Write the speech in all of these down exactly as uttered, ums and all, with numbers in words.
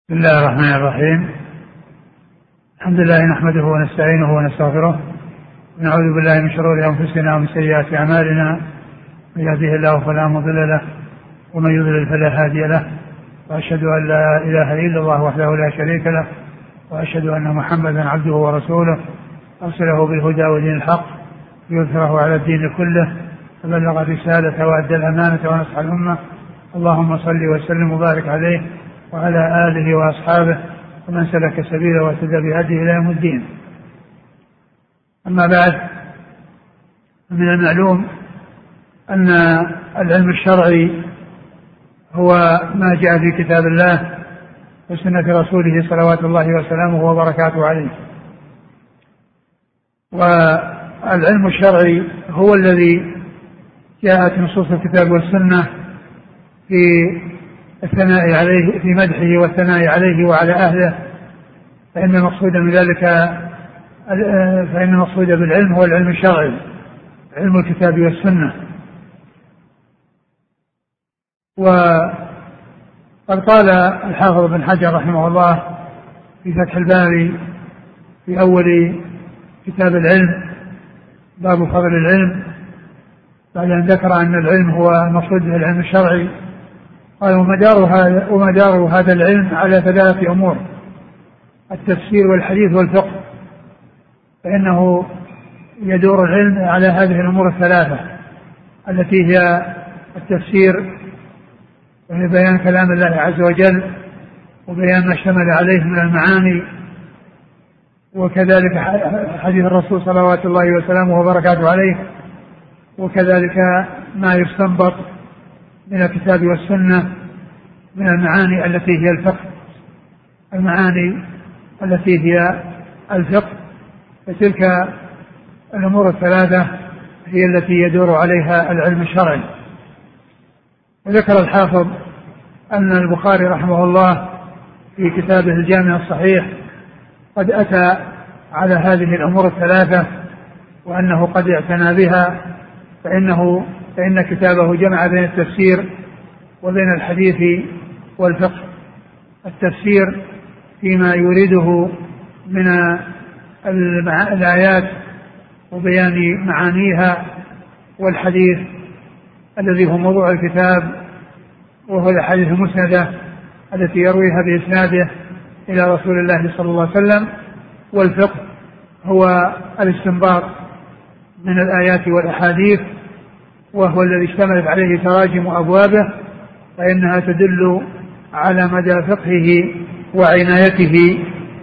بسم الله الرحمن الرحيم. الحمد لله نحمده ونستعينه ونستغفره ونعوذ بالله من شرور أنفسنا ومن سيئات أعمالنا، من يهده الله فلا مضل له ومن يضلل فلا هادي له، وأشهد أن لا إله إلا الله وحده لا شريك له، وأشهد أن محمدا عبده ورسوله أرسله بالهدى ودين الحق ليظهره على الدين كله، فبلغ الرسالة وأدى الأمانة ونصح الأمة. اللهم صل وسلم وبارك عليه وعلى آله وأصحابه ومن سلك سبيله واهتدى بهديه إلى يوم الدين. أما بعد، من المعلوم أن العلم الشرعي هو ما جاء في كتاب الله وسنة رسوله صلوات الله وسلامه وبركاته عليه، والعلم الشرعي هو الذي جاءت نصوص الكتاب والسنة في الثناء عليه، في مدحه والثناء عليه وعلى أهله، فإن المقصود من ذلك فإن المقصود بالعلم هو العلم الشرعي، علم الكتاب والسنة. وقد قال الحافظ بن حجر رحمه الله في فتح الباري في أول كتاب العلم باب فضل العلم، بعد أن ذكر أن العلم هو المقصود به العلم الشرعي، قال ومدار هذا, ومدار هذا العلم على ثلاثة أمور: التفسير والحديث والفقه، فإنه يدور العلم على هذه الأمور الثلاثة التي هي التفسير وهي بيان كلام الله عز وجل وبيان ما اشتمل عليه من المعاني، وكذلك حديث الرسول صلوات الله وسلامه وبركاته عليه، وكذلك ما يستنبط من الكتاب والسنة من المعاني التي هي الفقه المعاني التي هي الفقه فتلك الأمور الثلاثة هي التي يدور عليها العلم الشرعي. وذكر الحافظ أن البخاري رحمه الله في كتابه الجامع الصحيح قد أتى على هذه الأمور الثلاثة، وأنه قد اعتنى بها، فإنه فإن كتابه جمع بين التفسير وبين الحديث والفقه. التفسير فيما يريده من الآيات وبيان معانيها، والحديث الذي هو موضوع الكتاب وهو الأحاديث المسندة التي يرويها بإسناده إلى رسول الله صلى الله عليه وسلم. والفقه هو الاستنباط من الآيات والأحاديث، وهو الذي اشتملت عليه تراجم أبوابه، فإنها تدل على مدى فقهه وعنايته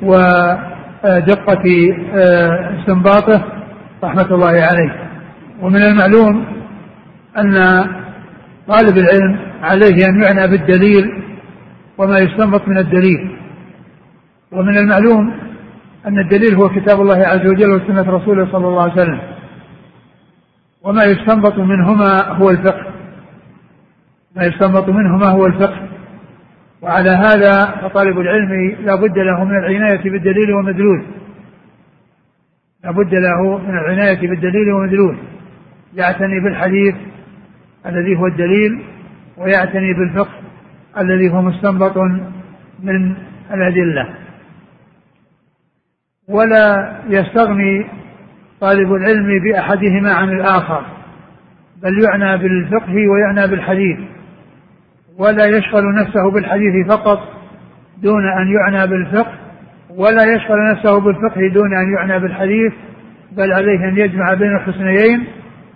ودقة استنباطه رحمة الله عليه. ومن المعلوم أن طالب العلم عليه أن يعنى بالدليل وما يستنبط من الدليل، ومن المعلوم أن الدليل هو كتاب الله عز وجل وسنة رسوله صلى الله عليه وسلم، وما يستنبط منهما هو الفقه ما يستنبط منهما هو الفقه وعلى هذا فطالب العلم لا بد له من العناية بالدليل ومدلول لا بد له من العناية بالدليل ومدلول يعتني بالحديث الذي هو الدليل، ويعتني بالفقه الذي هو مستنبط من الأدلة، ولا يستغني طالب العلم بأحدهما عن الآخر، بل يعنى بالفقه ويعنى بالحديث، ولا يشغل نفسه بالحديث فقط دون أن يعنى بالفقه، ولا يشغل نفسه بالفقه دون أن يعنى بالحديث، بل عليه أن يجمع بين الحسنيين،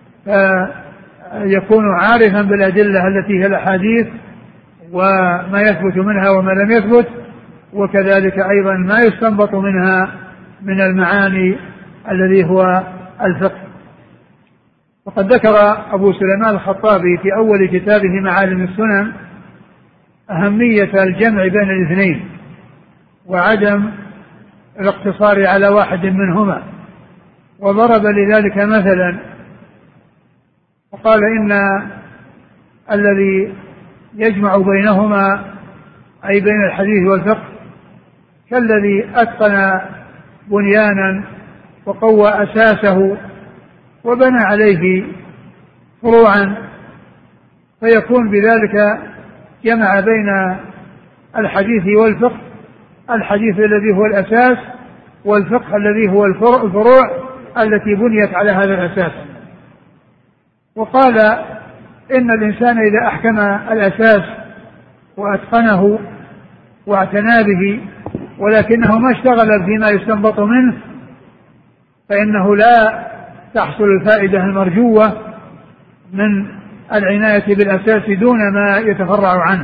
فيكون عارفا بالأدلة التي هي الأحاديث وما يثبت منها وما لم يثبت، وكذلك أيضا ما يستنبط منها من المعاني الذي هو الفقه. وقد ذكر أبو سليمان الخطابي في أول كتابه معالم السنن أهمية الجمع بين الاثنين وعدم الاقتصار على واحد منهما، وضرب لذلك مثلا وقال إن الذي يجمع بينهما أي بين الحديث والفقه كالذي أتقن بنيانا وقوى أساسه وبنى عليه فروعا، فيكون بذلك جمع بين الحديث والفقه الحديث الذي هو الأساس، والفقه الذي هو الفروع التي بنيت على هذا الأساس. وقال إن الإنسان إذا أحكم الأساس وأتقنه واعتنى به ولكنه ما اشتغل فيما يستنبط منه فإنه لا تحصل الفائدة المرجوة من العناية بالأساس دون ما يتفرع عنه.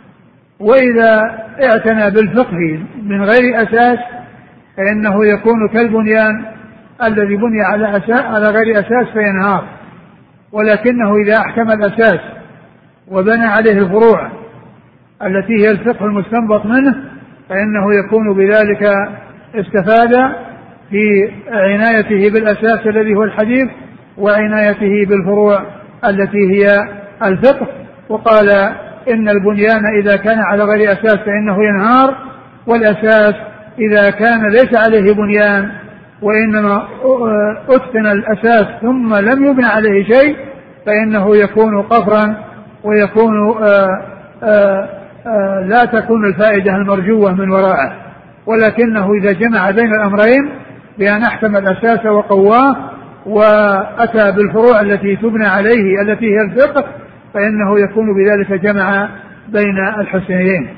وإذا اعتنى بالفقه من غير أساس فإنه يكون كالبنيان الذي بني على أساس على غير أساس فينهار. ولكنه إذا أحكم الأساس وبنى عليه الفروع التي هي الفقه المستنبط منه فإنه يكون بذلك استفاد في عنايته بالأساس الذي هو الحديث وعنايته بالفروع التي هي الفقه. وقال إن البنيان إذا كان على غير أساس فإنه ينهار، والأساس إذا كان ليس عليه بنيان وإنما أتقن الأساس ثم لم يبنى عليه شيء فإنه يكون قفرا ويكون آآ آآ آآ لا تكون الفائدة المرجوة من وراءه. ولكنه إذا جمع بين الأمرين بأن أحكم الأساس وقواه وأتى بالفروع التي تبنى عليه التي هي الفقه فإنه يكون بذلك جمع بين الحسنيين.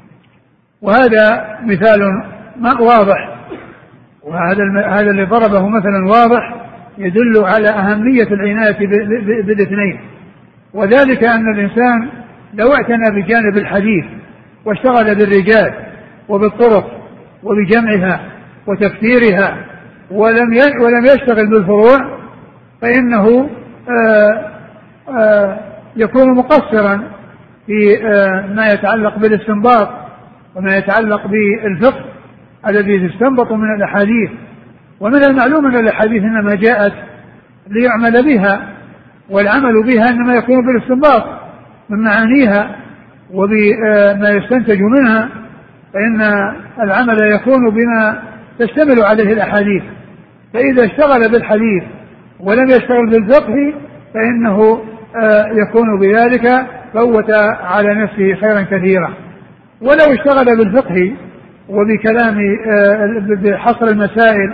وهذا مثال واضح، وهذا هذا اللي ضربه مثلا واضح يدل على أهمية العناية بالاثنين. وذلك أن الإنسان لو اعتنى بجانب الحديث واشتغل بالرجال وبالطرق وبجمعها وتفسيرها ولم ولم يشتغل بالفروع فإنه آآ آآ يكون مقصرا في ما يتعلق بالاستنباط وما يتعلق بالفقه الذي يستنبط من الأحاديث. ومن المعلوم أن الأحاديث إنما جاءت ليعمل بها، والعمل بها إنما يكون بالاستنباط من معانيها وبما يستنتج منها، فإن العمل يكون بما تشتمل عليه الأحاديث. فإذا اشتغل بالحديث ولم يشتغل بالفقه فإنه يكون بذلك فوت على نفسه خيرا كثيرا. ولو اشتغل بالفقه وبكلام بحصر المسائل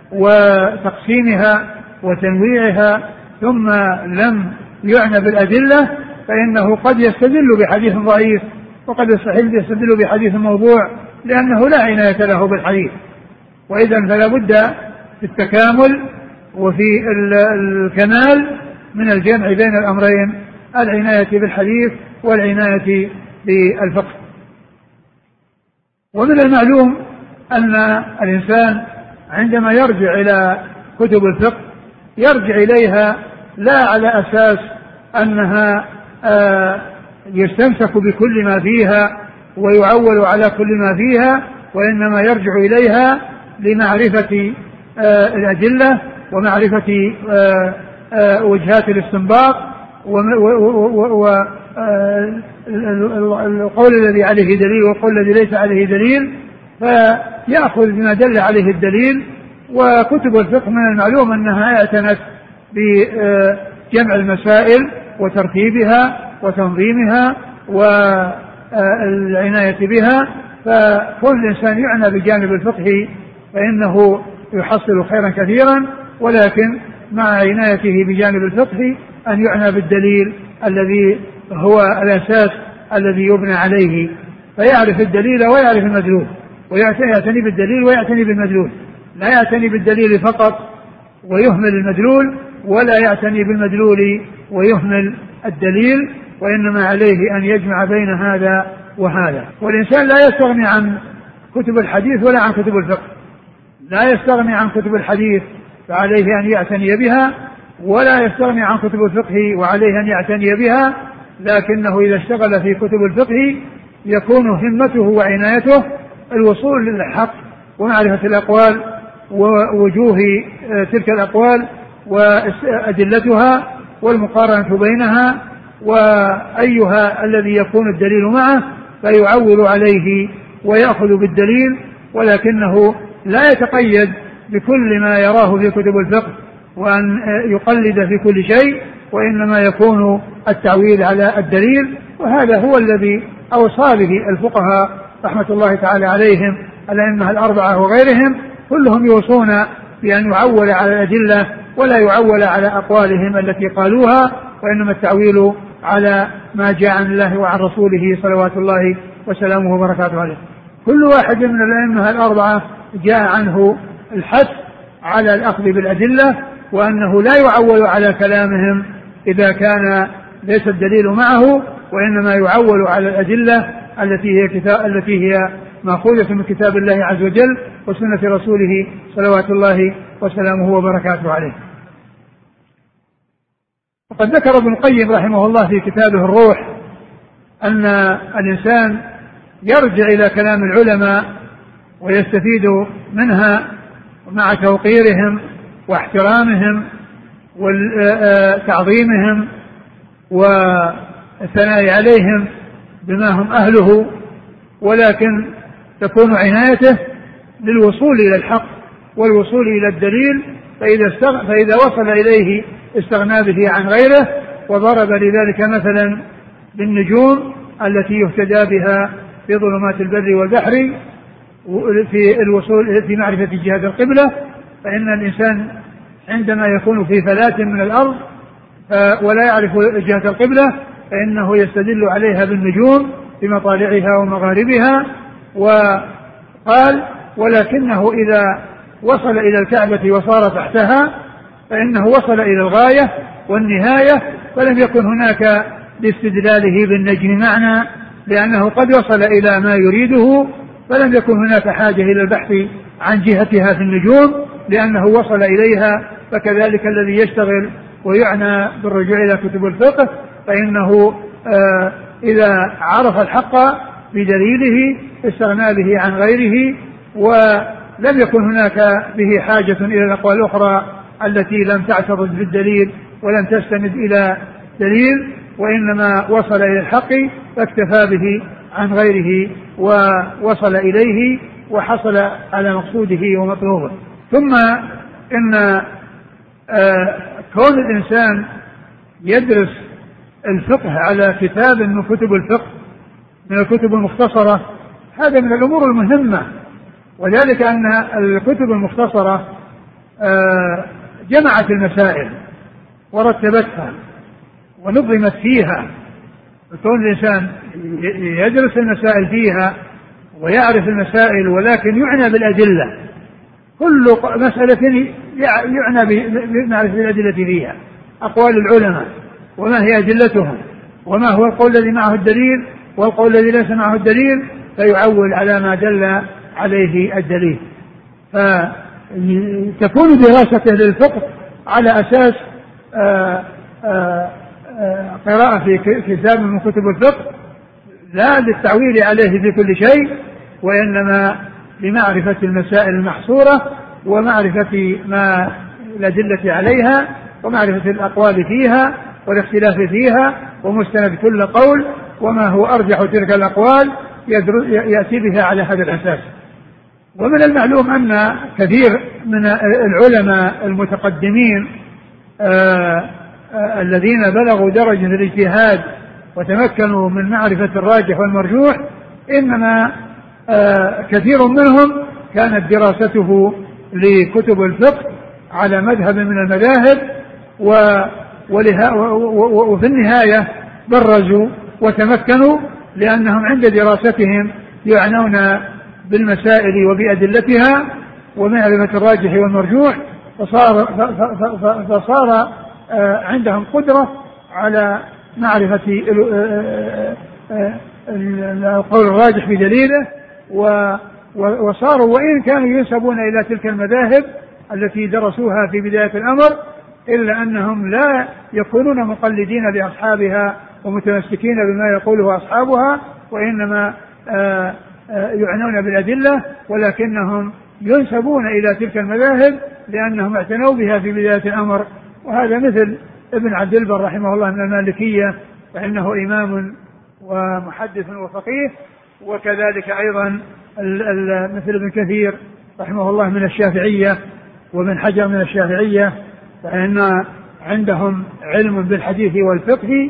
وتقسيمها وتنويعها ثم لم يعنى بالأدلة فإنه قد يستدل بحديث ضعيف وقد يستدل بحديث موضوع لأنه لا عناية له بالحديث. وإذا فلا بد في التكامل وفي الكمال من الجمع بين الأمرين، العناية بالحديث والعناية بالفقه. ومن المعلوم أن الإنسان عندما يرجع إلى كتب الفقه يرجع إليها لا على أساس أنها يستمسك بكل ما فيها ويعول على كل ما فيها، وإنما يرجع إليها لمعرفة الأدلة ومعرفة وجهات الاستنباط والقول الذي عليه دليل والقول الذي ليس عليه دليل، فيأخذ بما دل عليه الدليل. وكتب الفقه من المعلوم أنها اعتنت بجمع المسائل وترتيبها وتنظيمها والعناية بها. فكل إنسان يعنى بجانب الفقه فإنه يحصل خيرا كثيرا، ولكن مع عنايته بجانب الفقه أن يعنى بالدليل الذي هو الأساس الذي يبنى عليه، فيعرف الدليل ويعرف المدلول، ويعتني بالدليل ويعتني بالمدلول، لا يعتني بالدليل فقط ويهمل المدلول، ولا يعتني بالمدلول ويهمل الدليل، وإنما عليه أن يجمع بين هذا وهذا. والإنسان لا يستغني عن كتب الحديث ولا عن كتب الفقه، لا يستغني عن كتب الحديث فعليه أن يعتني بها، ولا يستغني عن كتب الفقه وعليه أن يعتني بها، لكنه إذا اشتغل في كتب الفقه يكون همته وعنايته الوصول للحق ومعرفة الأقوال ووجوه تلك الأقوال وأدلتها والمقارنة بينها وأيها الذي يكون الدليل معه، فيعول عليه ويأخذ بالدليل، ولكنه لا يتقيد بكل ما يراه في كتب الفقه وأن يقلد في كل شيء، وإنما يكون التعويل على الدليل. وهذا هو الذي أوصى به الفقهاء رحمة الله تعالى عليهم الأئمة الأربعة وغيرهم كلهم يوصون بأن يعول على الأدلة ولا يعول على أقوالهم التي قالوها، وإنما التعويل على ما جاء عن الله وعن رسوله صلوات الله وسلامه وبركاته عليه. كل واحد من الأئمة الأربعة جاء عنه الحث على الأخذ بالأدلة، وأنه لا يعول على كلامهم إذا كان ليس الدليل معه، وإنما يعول على الأدلة التي هي كتاب التي هي مأخوذة من كتاب الله عز وجل وسنة رسوله صلوات الله وسلامه وبركاته عليه. وقد ذكر ابن القيم رحمه الله في كتابه الروح أن الإنسان يرجع إلى كلام العلماء ويستفيد منها مع توقيرهم واحترامهم وتعظيمهم والثناء عليهم بما هم أهله، ولكن تكون عنايته للوصول إلى الحق والوصول إلى الدليل، فإذا, استغ... فإذا وصل إليه استغنى به عن غيره، وضرب لذلك مثلا بالنجوم التي يهتدى بها في ظلمات البر والبحر في الوصول في معرفة جهة القبلة. فإن الإنسان عندما يكون في فلاة من الأرض ولا يعرف جهة القبلة فإنه يستدل عليها بالنجوم في مطالعها ومغاربها. وقال ولكنه إذا وصل إلى الكعبة وصار تحتها فإنه وصل إلى الغاية والنهاية، فلم يكن هناك لاستدلاله بالنجم معنى، لأنه قد وصل إلى ما يريده، فلم يكن هناك حاجة إلى البحث عن جهتها في النجوم لأنه وصل إليها. فكذلك الذي يشتغل ويعنى بالرجوع إلى كتب الفقه فإنه آه إذا عرف الحق بدليله استغنى به عن غيره، ولم يكن هناك به حاجة إلى الأقوال الأخرى التي لم تعترض بالدليل ولم تستند إلى دليل، وإنما وصل إلى الحق فاكتفى به عن غيره ووصل إليه وحصل على مقصوده ومطلوبه. ثم إن آه كون الإنسان يدرس الفقه على كتاب من كتب الفقه من الكتب المختصرة هذا من الأمور المهمة، وذلك أن الكتب المختصرة آه جمعت المسائل ورتبتها ونظمت فيها، كون الإنسان يدرس المسائل فيها ويعرف المسائل ولكن يعنى بالأدلة، كل مسألة يعنى بمعرفة الأدلة فيها، أقوال العلماء وما هي أدلتهم وما هو القول الذي معه الدليل والقول الذي ليس معه الدليل، فيعول على ما دل عليه الدليل. فتكون دراسته للفقه على أساس آآ آآ آآ قراءة في كتاب من كتب الفقه لا للتعويل عليه في كل شيء، وإنما لمعرفة المسائل المحصورة ومعرفة ما الأدلة عليها ومعرفة الأقوال فيها والاختلاف فيها ومستند كل قول وما هو أرجح تلك الأقوال يأتي بها على هذا الأساس. ومن المعلوم أن كثير من العلماء المتقدمين آآ آآ الذين بلغوا درجة الاجتهاد وتمكنوا من معرفة الراجح والمرجوح إنما كثير منهم كانت دراسته لكتب الفقه على مذهب من المذاهب، وفي النهاية برزوا وتمكنوا لأنهم عند دراستهم يعنون بالمسائل وبأدلتها ومعرفة الراجح والمرجوح، فصار, فصار عندهم قدرة على معرفة القول الراجح بدليله، وصاروا وإن كانوا ينسبون إلى تلك المذاهب التي درسوها في بداية الأمر إلا أنهم لا يكونون مقلدين لأصحابها ومتمسكين بما يقوله أصحابها، وإنما يعنون بالأدلة، ولكنهم ينسبون إلى تلك المذاهب لأنهم اعتنوا بها في بداية الأمر. وهذا مثل ابن عبد البر رحمه الله من المالكية، فإنه إمام ومحدث وفقيه، وكذلك أيضا مثل ابن كثير رحمه الله من الشافعية ومن حجر من الشافعية، فإن عندهم علم بالحديث والفقه.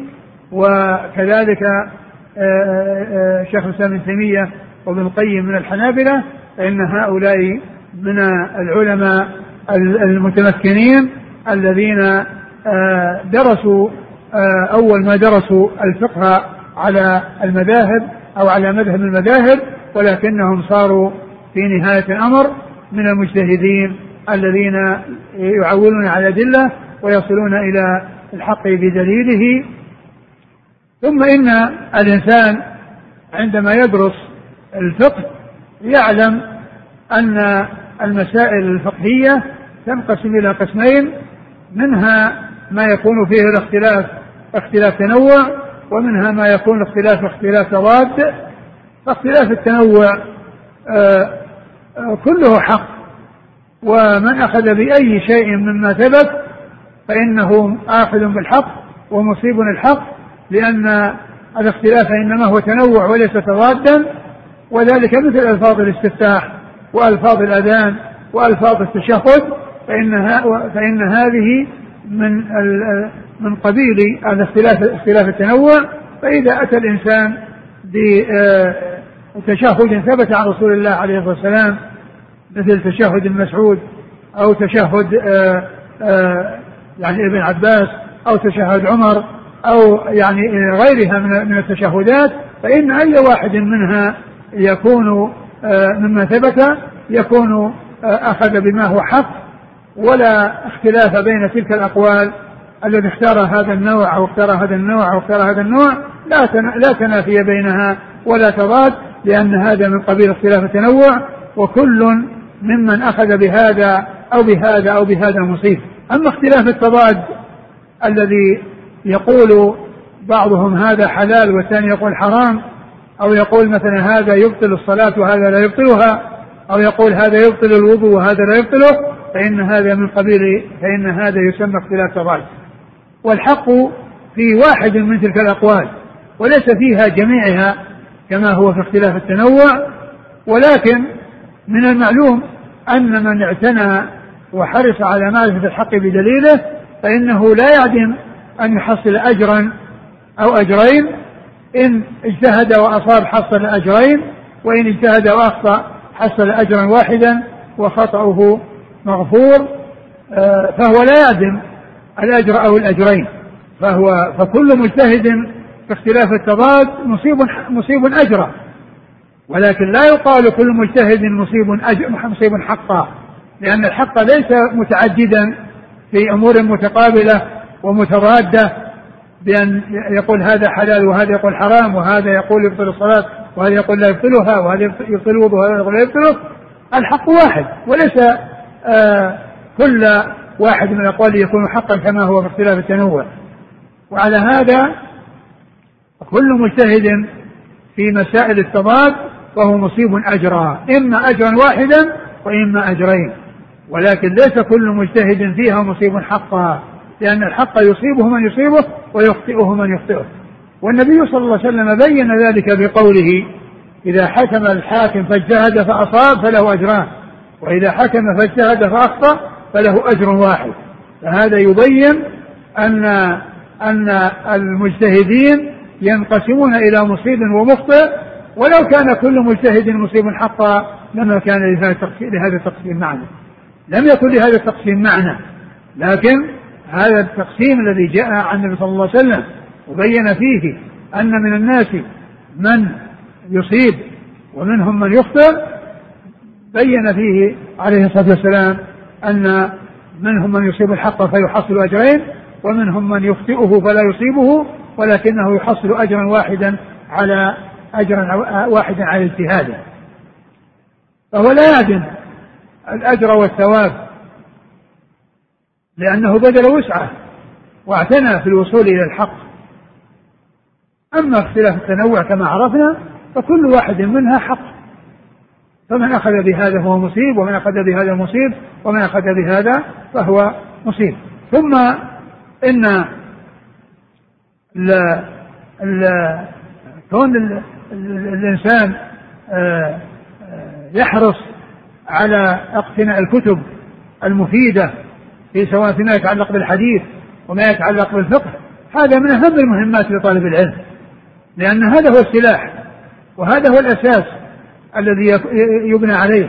وكذلك شيخ الإسلام ابن تيمية وابن القيم من الحنابلة، فإن هؤلاء من العلماء المتمكنين الذين درسوا أول ما درسوا الفقه على المذاهب أو على مذهب المذاهب، ولكنهم صاروا في نهاية الأمر من المجتهدين الذين يعولون على الأدلة ويصلون إلى الحق بدليله. ثم إن الإنسان عندما يدرس الفقه يعلم أن المسائل الفقهية تنقسم إلى قسمين، منها ما يكون فيه الاختلاف اختلاف تنوع، ومنها ما يكون اختلاف اختلاف تضاد. فاختلاف التنوع آآ آآ كله حق، ومن أخذ بأي شيء مما ثبت فإنه آخذ بالحق ومصيب الحق، لأن الاختلاف إنما هو تنوع وليس تضادا، وذلك مثل ألفاظ الاستفتاح وألفاظ الأذان وألفاظ التشهد، فإنها فإن هذه من من قبيل الاختلاف اختلاف التنوع. فإذا أتى الإنسان بتشهد ثبت عن رسول الله عليه الصلاة والسلام مثل تشهد المسعود أو تشهد آآ آآ يعني ابن عباس أو تشهد عمر أو يعني غيرها من التشهدات، فإن أي واحد منها يكون مما ثبت يكون أخذ بما هو حق، ولا اختلاف بين تلك الأقوال الذي اختار هذا النوع أو اختار هذا النوع أو اختار هذا النوع، لا لا تنافي بينها ولا تضاد، لأن هذا من قبيل اختلاف التنوع، وكل ممن أخذ بهذا أو بهذا أو بهذا مصيب. أما اختلاف التضاد الذي يقول بعضهم هذا حلال والثاني يقول حرام، أو يقول مثلا هذا يبطل الصلاة وهذا لا يبطلها، أو يقول هذا يبطل الوضوء وهذا لا يبطله، فإن هذا من قبيل فإن هذا يسمى اختلاف تضاد. والحق في واحد من تلك الأقوال وليس فيها جميعها كما هو في اختلاف التنوع، ولكن من المعلوم أن من اعتنى وحرص على معرفة الحق بدليله فإنه لا يعدم أن يحصل أجرا أو أجرين، إن اجتهد وأصاب حصل أجرين، وإن اجتهد وأخطأ حصل أجرا واحدا وخطأه مغفور، فهو لا يعدم الأجر أو الأجرين. فهو فكل مجتهد في اختلاف التضاد مصيب مصيب أجره، ولكن لا يقال كل مجتهد مصيب أجر مصيب حقا، لأن الحق ليس متعددا في أمور متقابلة ومتضادة، بأن يقول هذا حلال وهذا يقول حرام، وهذا يقول يبطل الصلاة وهذا يقل لا يبطلها، وهذا يبطل الوضوء وهذا يقول لا يبطله. الحق واحد، وليس آه كل واحد من الأقوال يكون حقا كما هو في اختلاف التنوع. وعلى هذا كل مجتهد في مسائل التضاد وهو مصيب أجرا، إما أجرا واحدا وإما أجرين، ولكن ليس كل مجتهد فيها مصيب حقا، لأن الحق يصيبه من يصيبه ويخطئه من يخطئه. والنبي صلى الله عليه وسلم بين ذلك بقوله: إذا حكم الحاكم فاجتهد فأصاب فله أجران، وإذا حكم فاجتهد فأخطأ فله أجر واحد. فهذا يبين أن أن المجتهدين ينقسمون إلى مصيب ومخطئ، ولو كان كل مجتهد مصيب حقا لما كان لهذا التقسيم معنى، لم يكن لهذا التقسيم معنى، لكن هذا التقسيم الذي جاء عن النبي صلى الله عليه وسلم وبين فيه أن من الناس من يصيب ومنهم من يخطئ، بين فيه عليه الصلاة والسلام أن منهم من يصيب الحق فيحصل أجرين، ومنهم من يخطئه فلا يصيبه ولكنه يحصل أجرا واحدا على أجرا واحدا على اجتهاده. فهو لا يعدم الأجر والثواب لأنه بذل وسعه واعتنى في الوصول إلى الحق. أما اختلاف التنوع كما عرفنا فكل واحد منها حق، فمن أخذ بهذا فهو مصيب، ومن أخذ بهذا مصيب، ومن أخذ بهذا فهو مصيب. ثم إن ال ال كون ال الإنسان يحرص على اقتناء الكتب المفيدة في سواء فيما يتعلق بالحديث وما يتعلق بالفقه، هذا من أهم المهمات لطالب العلم، لأن هذا هو السلاح وهذا هو الأساس الذي يبنى عليه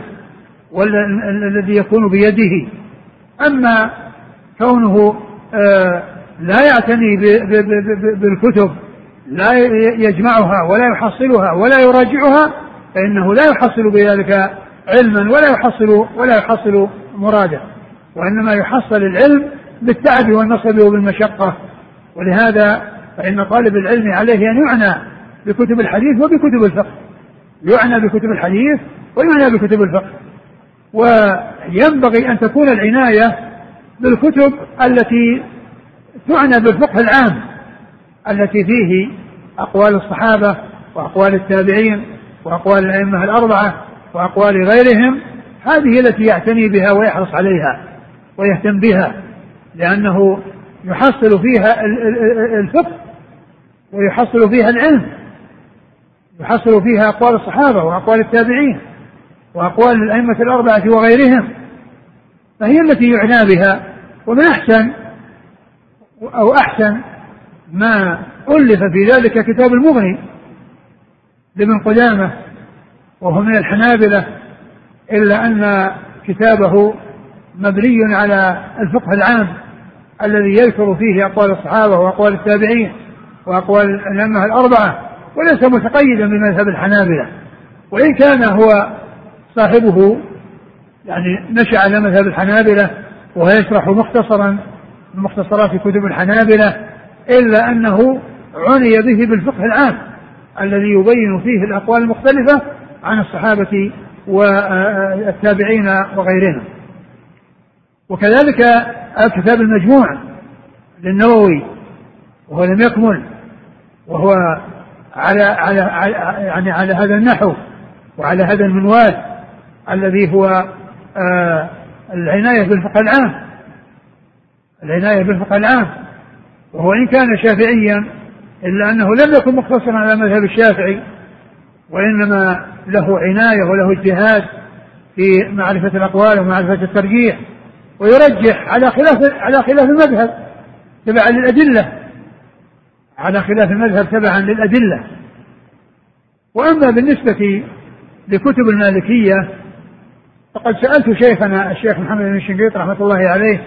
والذي يكون بيده. أما كونه لا يعتني بالكتب، لا يجمعها ولا يحصلها ولا يراجعها، فإنه لا يحصل بذلك علما ولا يحصل ولا يحصل مراده، وإنما يحصل العلم بالتعب والنصب وبالمشقة. ولهذا فإن طالب العلم عليه أن يعنى بكتب الحديث وبكتب الفقه، يعنى بكتب الحديث ويعنى بكتب الفقه. وينبغي أن تكون العناية بالكتب التي تعنى بالفقه العام، التي فيه أقوال الصحابة وأقوال التابعين وأقوال الأئمة الأربعة وأقوال غيرهم، هذه التي يعتني بها ويحرص عليها ويهتم بها، لأنه يحصل فيها الفقه ويحصل فيها العلم، يحصل فيها أقوال الصحابة وأقوال التابعين وأقوال الأئمة الأربعة وغيرهم، فهي التي يعنى بها. ومن أحسن أو أحسن ما ألف في ذلك كتاب المغني لابن قدامة، وهو من الحنابلة، إلا أن كتابه مبني على الفقه العام الذي يذكر فيه أقوال الصحابة وأقوال التابعين وأقوال الأئمة الأربعة، وليس متقيدا بمذهب الحنابلة، وإن كان هو صاحبه يعني نشأ على مذهب الحنابلة ويشرح مختصرا من مختصرات كتب الحنابلة، إلا أنه عني به بالفقه العام الذي يبين فيه الأقوال المختلفة عن الصحابة والتابعين وغيرهم. وكذلك الكتاب المجموع للنووي وهو لم يكمل، وهو على على يعني على هذا النحو وعلى هذا المنوال الذي هو آه العناية بالفقه العام، العناية بالفقه العام. وهو إن كان شافعيا إلا أنه لم يكن مقتصرا على مذهب الشافعي، وإنما له عناية وله اجتهاد في معرفة الأقوال ومعرفة الترجيح، ويرجح على خلاف على خلاف المذهب تبعا للأدلة، على خلاف المذهب تبعا للأدلة. وأما بالنسبة لكتب المالكية فقد سألت شيخنا الشيخ محمد بن الشنقيط رحمة الله عليه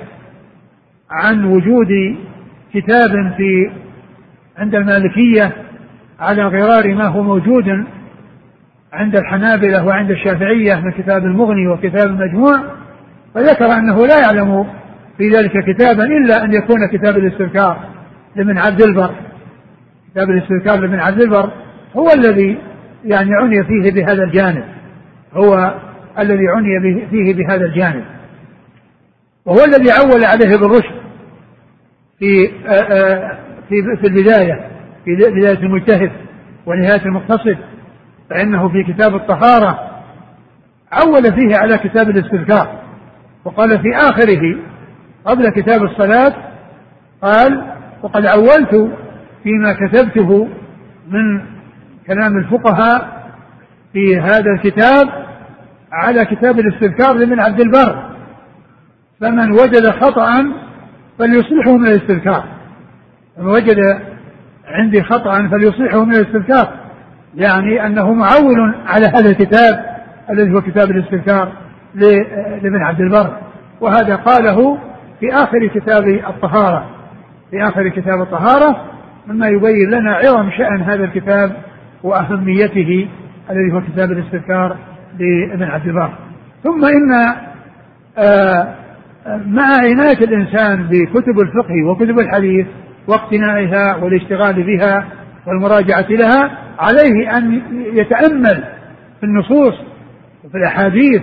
عن وجود كتاب في عند المالكية على غرار ما هو موجود عند الحنابلة وعند الشافعية من كتاب المغني وكتاب المجموع، فذكر أنه لا يعلم في ذلك كتابا إلا أن يكون كتاب الاستذكار لابن عبد البر. كتاب الاستذكار لابن عبد البر هو الذي يعني عني فيه بهذا الجانب، هو الذي عني فيه بهذا الجانب، وهو الذي عول عليه بالرشد في في في البداية، في بداية المجتهد ونهاية المقتصد، فإنه في كتاب الطهارة عول فيه على كتاب الاستذكار، وقال في آخره قبل كتاب الصلاة قال: وقد عولت فيما كتبته من كلام الفقهاء في هذا الكتاب على كتاب الاستذكار لابن عبد البر، فمن وجد خطأ فليصلحه من الاستذكار، فمن وجد عندي خطأ فليصلحه من الاستذكار، يعني أنه معول على هذا الكتاب الذي هو كتاب الاستذكار لابن عبد البر. وهذا قاله في آخر كتاب الطهارة، في آخر كتاب الطهارة، مما يبين لنا عظم شأن هذا الكتاب وأهميته الذي هو كتاب الاستذكار لابن عبد البر. ثم إن آه مع عناية الإنسان بكتب الفقه وكتب الحديث واقتنائها والاشتغال بها والمراجعة لها، عليه أن يتأمل في النصوص وفي الأحاديث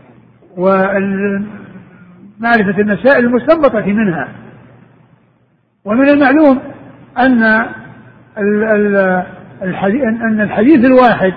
ومعرفة المسائل المستنبطة منها. ومن المعلوم أن الحديث, أن الحديث الواحد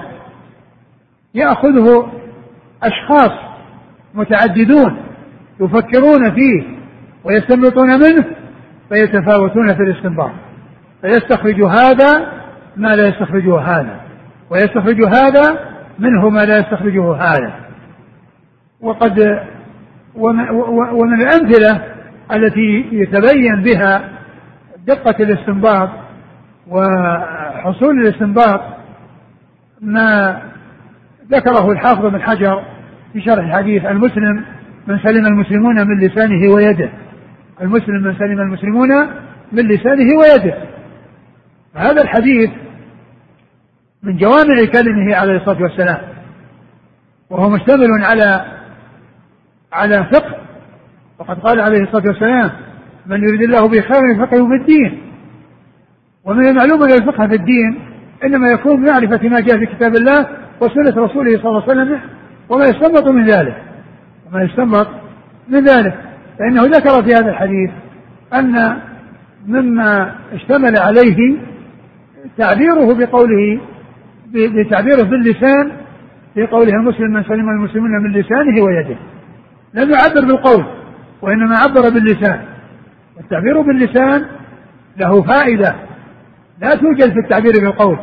يأخذه أشخاص متعددون يفكرون فيه ويستنبطون منه، فيتفاوتون في الاستنباط، فيستخرج هذا ما لا يستخرجه هذا، ويستخرج هذا منه ما لا يستخرجه هذا. وقد ومن الأمثلة التي يتبين بها دقة الاستنباط وحصول الاستنباط ما ذكره الحافظ بن حجر في شرح الحديث: المسلم من سلم المسلمون من لسانه ويده. المسلم من سلم المسلمون من لسانه ويده. هذا الحديث من جوامع كلمه عليه الصلاة والسلام، وهو مشتمل على على فقه. وقد قال عليه الصلاة والسلام: من يريد الله به خيرا يفقهه في الدين. ومن المعلوم أن الفقه في الدين إنما يكون بمعرفة ما جاء في كتاب الله وسنة رسوله صلى الله عليه وسلم وما يستنبط من ذلك وما يستنبط من ذلك فإنه ذكر في هذا الحديث أن مما اشتمل عليه تعبيره بقوله بتعبيره باللسان في قوله: المسلم من سلم المسلمون من لسانه ويده. لم يعبر بالقول وإنما عبر باللسان. والتعبير باللسان له فائدة لا توجد في التعبير بالقول،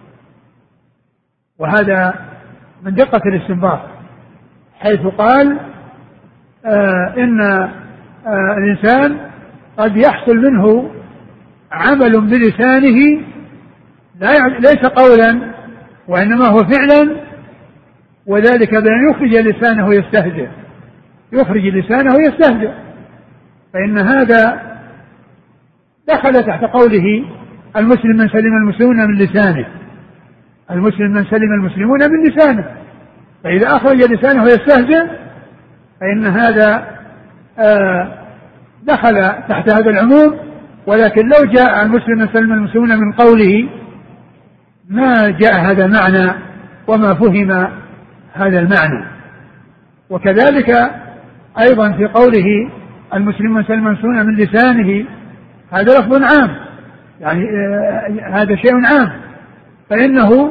وهذا من دقة الاستنباط، حيث قال آه إن آه الإنسان قد يحصل منه عمل بلسانه ليس قولا وإنما هو فعلا، وذلك بأن يخرج لسانه يستهزئ يخرج لسانه يستهزئ فإن هذا دخل تحت قوله: المسلم من سلم المسلمون من لسانه. المسلم من سلم المسلمون من لسانه، فإذا أخرج لسانه يستهزئ فإن هذا آه دخل تحت هذا العموم. ولكن لو جاء المسلم من سلم المسلمون من قوله ما جاء هذا المعنى وما فهم هذا المعنى. وكذلك أيضا في قوله: المسلم من سلم المسلمون من لسانه، هذا لفظ عام، يعني آه هذا شيء عام، فإنه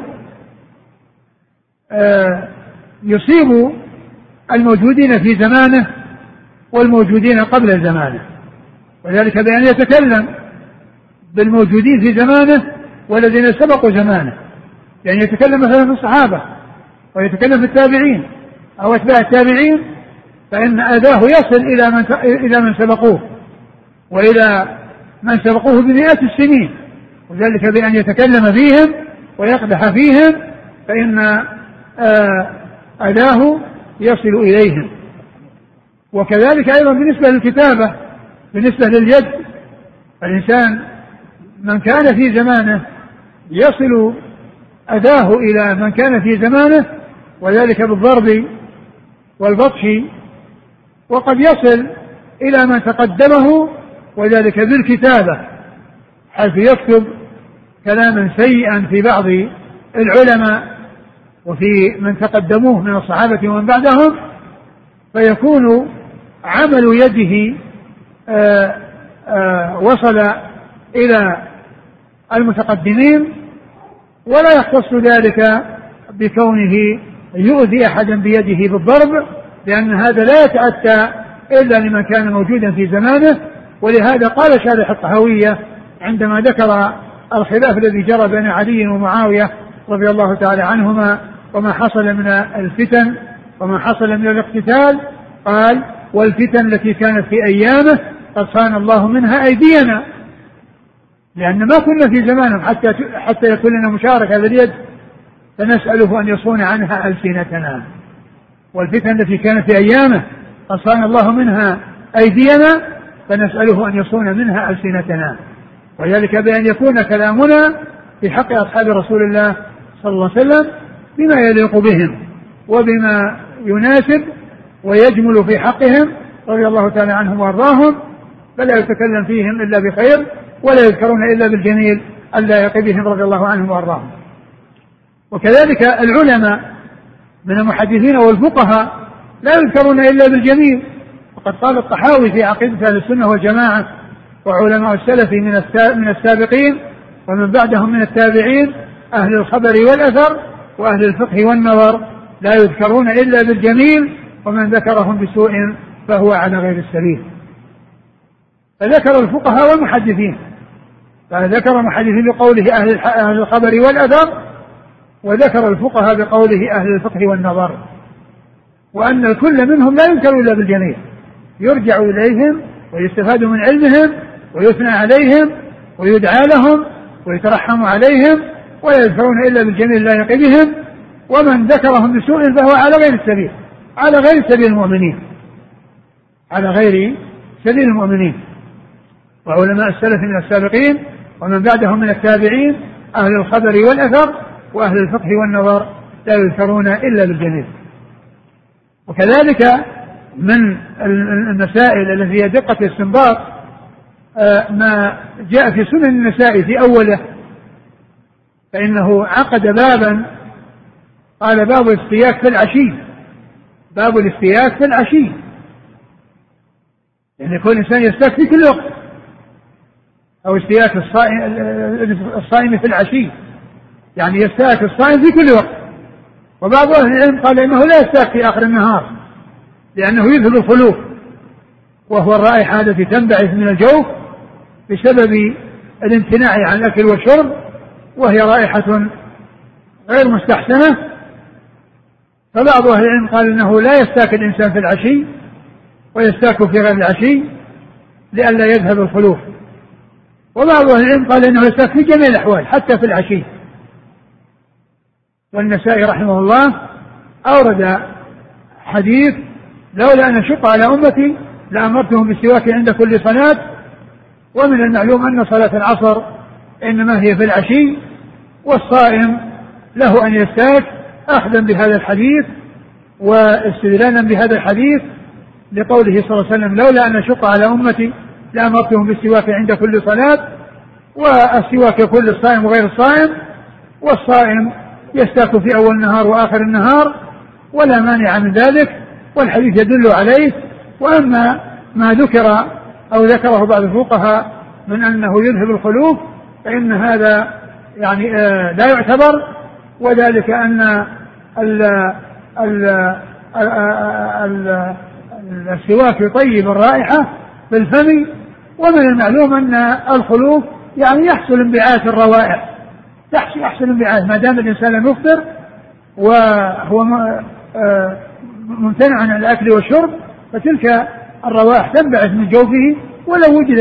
آه يصيب الموجودين في زمانه والموجودين قبل زمانه، وذلك بأن يتكلم بالموجودين في زمانه والذين سبقوا زمانه، يعني يتكلم مثلا في الصحابة ويتكلم في التابعين أو أتباع التابعين، فإن أداه يصل إلى من إلى من سبقوه وإلى من سبقوه بمئات السنين، وذلك بأن يتكلم فيهم ويقدح فيهم، فإن أداه يصل إليهم. وكذلك أيضا بالنسبة للكتابة، بالنسبة لليد، الإنسان من كان في زمانه يصل أداه إلى من كان في زمانه، وذلك بالضرب والبطش، وقد يصل إلى من تقدمه وذلك بالكتابة، حيث يكتب كلاما سيئا في بعض العلماء وفي من تقدموه من الصحابة ومن بعدهم، فيكون عمل يده آآ آآ وصل إلى المتقدمين، ولا يختص ذلك بكونه يؤذي أحدا بيده بالضرب، لأن هذا لا يتأتى إلا لمن كان موجودا في زمانه. ولهذا قال شارح الطحاوية عندما ذكر الخلاف الذي جرى بين علي ومعاوية رضي الله تعالى عنهما وما حصل من الفتن وما حصل من الاقتتال، قال: والفتن التي كانت في أيامه قد صان الله منها أيدينا، لأن ما كنا في زمانهم حتى حتى يكون لنا مشاركة باليد، فنسأله أن يصون عنها ألسنتنا. والفتن التي كانت في أيامه قد صان الله منها أيدينا، فنسأله أن يصون منها ألسنتنا، وذلك بأن يكون كلامنا في حق أصحاب رسول الله صلى الله عليه وسلم بما يليق بهم وبما يناسب ويجمل في حقهم رضي الله تعالى عنهم وارضاهم، فلا يتكلم فيهم إلا بخير ولا يذكرون إلا بالجميل اللائق بهم رضي الله عنهم وارضاهم. وكذلك العلماء من المحدثين والفقهاء لا يذكرون إلا بالجميل، وقد قال الطحاوي في عقيدة أهل السنة والجماعة: وعلماء السلف من السابقين ومن بعدهم من التابعين أهل الخبر والأثر وأهل الفقه والنظر لا يذكرون إلا بالجميل، ومن ذكرهم بسوء فهو على غير السبيل. فذكر الفقهاء والمحدثين، فذكر المحدثين بقوله أهل الخبر والأثر، وذكر الفقهاء بقوله أهل الفقه والنظر، وأن الكل منهم لا يذكر إلا بالجميل، يرجع إليهم ويستفاد من علمهم ويثنى عليهم ويدعى لهم ويترحم عليهم، ولا يذكرون إلا بالجميل اللائق بهم، ومن ذكرهم بسوء فهو على غير السبيل على غير سبيل المؤمنين على غير سبيل المؤمنين. وعلماء السلف من السابقين ومن بعدهم من التابعين أهل الخبر والأثر وأهل الفقه والنظر لا يذكرون إلا بالجميل. وكذلك من المسائل التي هي دقة الاستنباط ما جاء في سنن النسائي في أوله، فإنه عقد بابا قال باب الاستياك في العشي، باب الاستياك في العشي، يعني يكون الإنسان يستاك في كل وقت، أو استياك الصائم في العشي يعني يستاك الصائم في كل وقت. وبعض أهل العلم قال إنه لا يستاك في آخر النهار لأنه يذهب الخلوف، وهو الرائحة التي تنبعث من الجوف بسبب الامتناع عن الأكل والشرب، وهي رائحة غير مستحسنة. فبعض أهل العلم قال إنه لا يستاك الإنسان في العشي ويستاك في غير العشي لئلا يذهب الخلوف. وبعض أهل العلم قال إنه يستاك في جميع الأحوال حتى في العشي. والنسائي رحمه الله أورد حديث لولا أن أشق على أمتي لأمرتهم بالسواك عند كل صلاة. ومن المعلوم أن صلاة العصر إنما هي في العشي، والصائم له أن يستاك أخذا بهذا الحديث واستدلالا بهذا الحديث لقوله صلى الله عليه وسلم لولا أن أشق على أمتي لأمرتهم بالسواك عند كل صلاة. والسواك يكون للصائم وغير الصائم، والصائم يستاك في أول النهار وآخر النهار ولا مانع من ذلك، والحديث يدل عليه. وأما ما ذكر أو ذكره بعض الفقهاء من أنه يذهب الخلوف فإن هذا يعني آه لا يعتبر، وذلك أن ال ال ال السواك يطيب الرائحة في الفم. ومن المعلوم أن الخلوف يعني يحصل انبعاث الروائح، يحصل انبعاث ما دام الإنسان لم يفطر وهو ممتنع عن الأكل والشرب، فتلك الروائح تنبعث من جوفه ولو وجد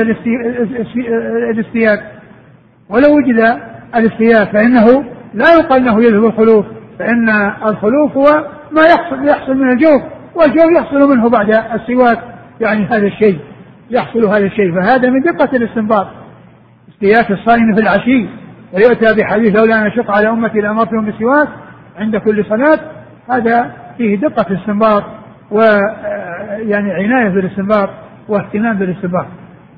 الاستياك ولو وجد الاستياك فإنه لا يقال أنه يذهب الخلوف، فإن الخلوف هو ما يحصل يحصل من الجوف، والجوف يحصل منه بعد السواك، يعني هذا الشيء يحصل هذا الشيء. فهذا من دقة الاستنباط استياك الصائم في العشي. ويؤتى بحديث لولا أن أشق على أمتي لأمرتهم بالسواك عند كل صلاة، هذا فيه دقة الاستنباط ويعني عناية بالاستنباط واهتمام بالاستنباط.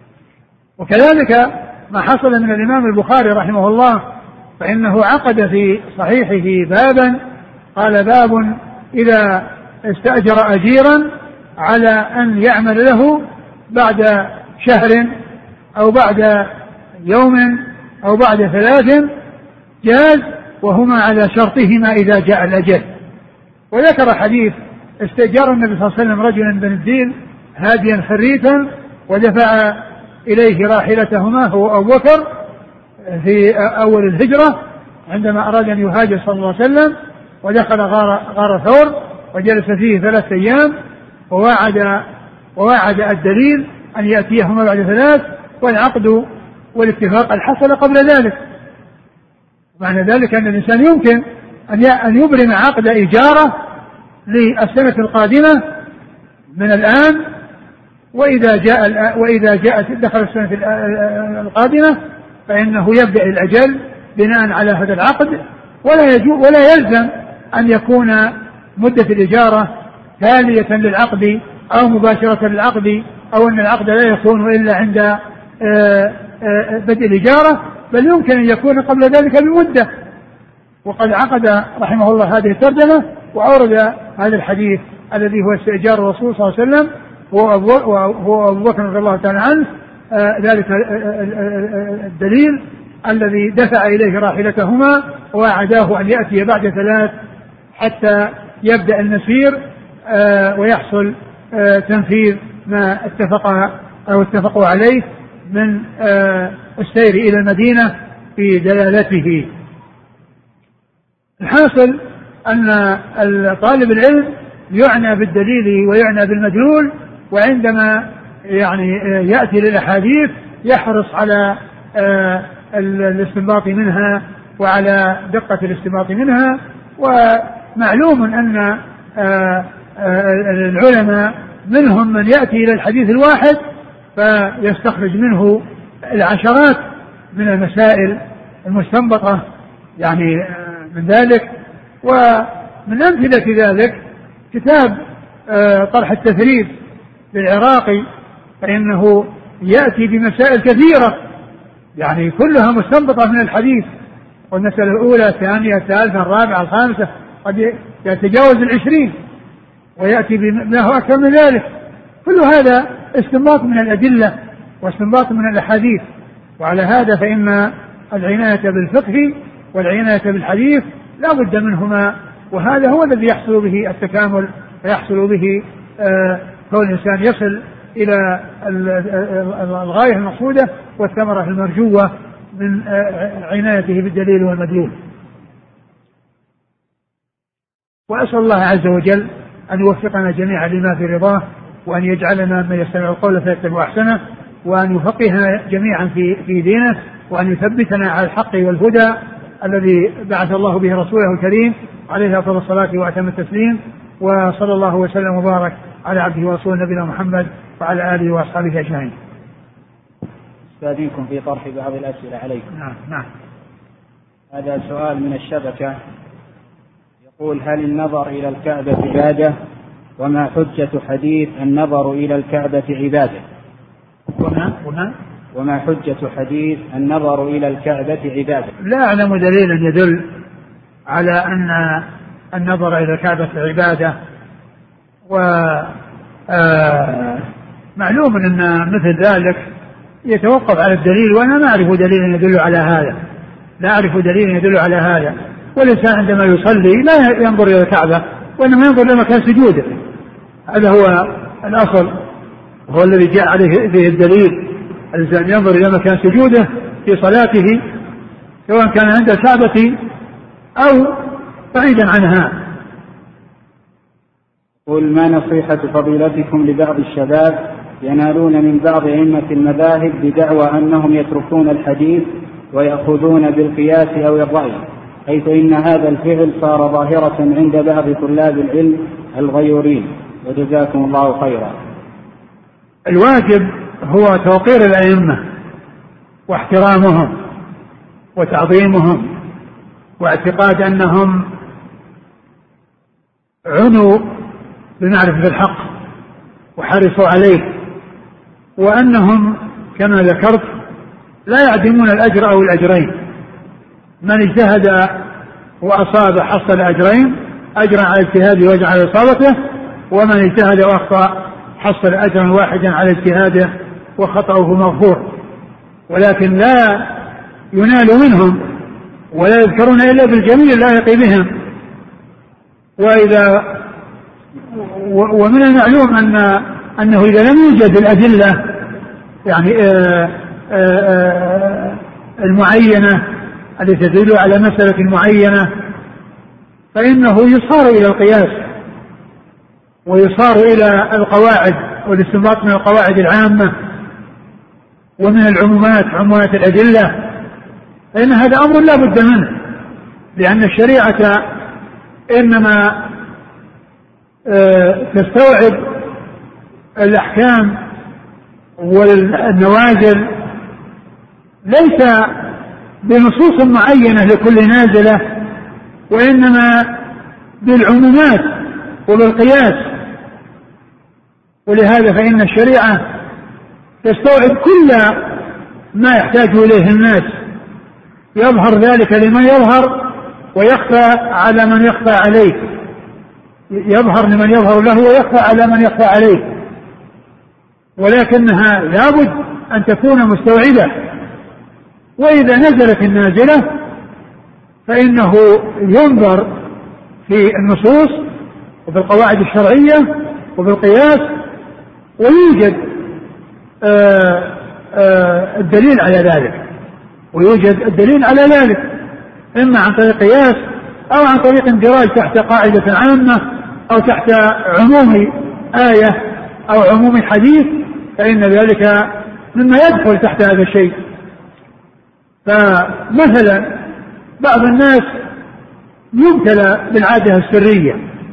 وكذلك ما حصل من الإمام البخاري رحمه الله، فإنه عقد في صحيحه بابا قال باب إذا استأجر أجيرا على أن يعمل له بعد شهر أو بعد يوم أو بعد ثلاث جاز، وهما على شرطهما إذا جاء الأجل. وذكر حديث استأجر النبي صلى الله عليه وسلم رجلا بن الدين هاديا خريفا ودفع إليه راحلتهما هو أبو بكر في أول الهجرة عندما أراد أن يهاجر صلى الله عليه وسلم، ودخل غار, غار ثور وجلس فيه ثلاثة أيام، وواعد, وواعد الدليل أن يأتيهما بعد ثلاث، والعقد والاتفاق الحصل قبل ذلك. معنى ذلك أن الإنسان يمكن أن يبرم عقد إجارة للسنة القادمة من الآن، وإذا جاء وإذا جاءت دخل السنة القادمة فإنه يبدأ الأجل بناء على هذا العقد، ولا يجوز ولا يلزم أن يكون مدة الإجارة تالية للعقد أو مباشرة للعقد، أو أن العقد لا يكون إلا عند بدء الإجارة، بل يمكن أن يكون قبل ذلك بمدة. وقد عقد رحمه الله هذه الترجمة وأورد هذا الحديث الذي هو استئجار الرسول صلى الله عليه وسلم وهو أبو بكر رضي الله تعالى عنه، ذلك الدليل الذي دفع إليه راحلتهما ووعداه أن يأتي بعد ثلاث حتى يبدأ المسير ويحصل تنفيذ ما اتفق أو اتفقوا عليه من السير إلى المدينة في دلالته. الحاصل أن طالب العلم يعنى بالدليل ويعنى بالمدلول، وعندما يعني يأتي للأحاديث يحرص على الاستنباط منها وعلى دقة الاستنباط منها، معلوم أن العلماء منهم من يأتي إلى الحديث الواحد فيستخرج منه العشرات من المسائل المستنبطة يعني من ذلك. ومن أمثلة ذلك كتاب طرح التثريب للعراقي، فإنه يأتي بمسائل كثيرة يعني كلها مستنبطة من الحديث، والمسألة الأولى الثانية الثالثة الرابعة الخامسة قد يتجاوز العشرين، ويأتي بما أكثر من ذلك. كل هذا استنباط من الأدلة واستنباط من الأحاديث. وعلى هذا فإن العناية بالفقه والعناية بالحديث لا بد منهما، وهذا هو الذي يحصل به التكامل ويحصل به كون الإنسان يصل إلى الغاية المقصودة والثمرة المرجوة من عنايته بالدليل والمدلول. وأسأل الله عز وجل أن يوفقنا جميعا لما في رضاه، وأن يجعلنا من يستمع القول فيتبع أحسنه، وأن يفقهنا جميعا في في دينه، وأن يثبتنا على الحق والهدى الذي بعث الله به رسوله الكريم عليه أفضل الصلاة وأتم التسليم. وصلى الله وسلم وبارك على عبده ورسوله نبينا محمد وعلى آله وأصحابه أجمعين. أستاذنكم في طرح بعض الأسئلة عليكم. نعم نعم. هذا سؤال من الشبكة يقول: هل النظر إلى الكعبة عبادة؟ وما حجة حديث النظر إلى الكعبة عبادة؟ وما وما وما حجة حديث النظر إلى الكعبة عبادة؟ لا أعلم دليلا يدل على أن النظر إلى الكعبة عبادة، ومعلوم أن مثل ذلك يتوقف على الدليل، وأنا ما أعرف دليلا يدل على هذا، لا أعرف دليلا يدل على هذا. والإنسان عندما يصلي لا ينظر إلى الكعبة، وإنما ينظر إلى مكان سجوده، هذا هو الأصل، هو الذي جاء عليه فيه الدليل. الإنسان ينظر إلى مكان سجوده في صلاته سواء كان عند الكعبة أو بعيدا عنها. قل: ما نصيحة فضيلتكم لبعض الشباب ينالون من بعض أئمة المذاهب بدعوى أنهم يتركون الحديث ويأخذون بالقياس أو الرأي، حيث إن هذا الفعل صار ظاهرة عند بعض طلاب العلم الغيورين، وجزاكم الله خيرا. الواجب هو توقير الأئمة واحترامهم وتعظيمهم، واعتقاد أنهم عنوا بمعرفة الحق وحرصوا عليه، وأنهم كما ذكرت لا يعدمون الأجر أو الأجرين. من اجتهد وأصاب حصل أجرين، أجرا على اجتهاده وأجرا على إصابته، ومن اجتهد وأخطأ حصل أجرا واحدا على اجتهاده وخطأه مغفور. ولكن لا ينال منهم ولا يذكرون إلا بالجميل اللائق بهم. وإذا ومن المعلوم أن أنه إذا لم يوجد الأدلة يعني آآ آآ المعينة التي تدل على مسألة معينة، فإنه يصار إلى القياس ويصار إلى القواعد والاستنباط من القواعد العامة ومن العمومات عمومات الأدلة، فإن هذا أمر لا بد منه، لأن الشريعة إنما تستوعب الأحكام والنوازل ليس بنصوص معينة لكل نازلة، وإنما بالعمومات وبالقياس. ولهذا فإن الشريعة تستوعب كل ما يحتاج إليه الناس، يظهر ذلك لمن يظهر ويخفى على من يخفى عليه، يظهر لمن يظهر له ويخفى على من يخفى عليه. ولكنها لابد أن تكون مستوعبة. وإذا نزلت النازلة فإنه ينظر في النصوص وفي القواعد الشرعية وفي القياس، ويوجد آآ آآ الدليل على ذلك، ويوجد الدليل على ذلك إما عن طريق قياس أو عن طريق اندراج تحت قاعدة عامة أو تحت عموم آية أو عموم حديث، فإن ذلك مما يدخل تحت هذا الشيء. فمثلا بعض الناس يبتلى بالعادة السرية،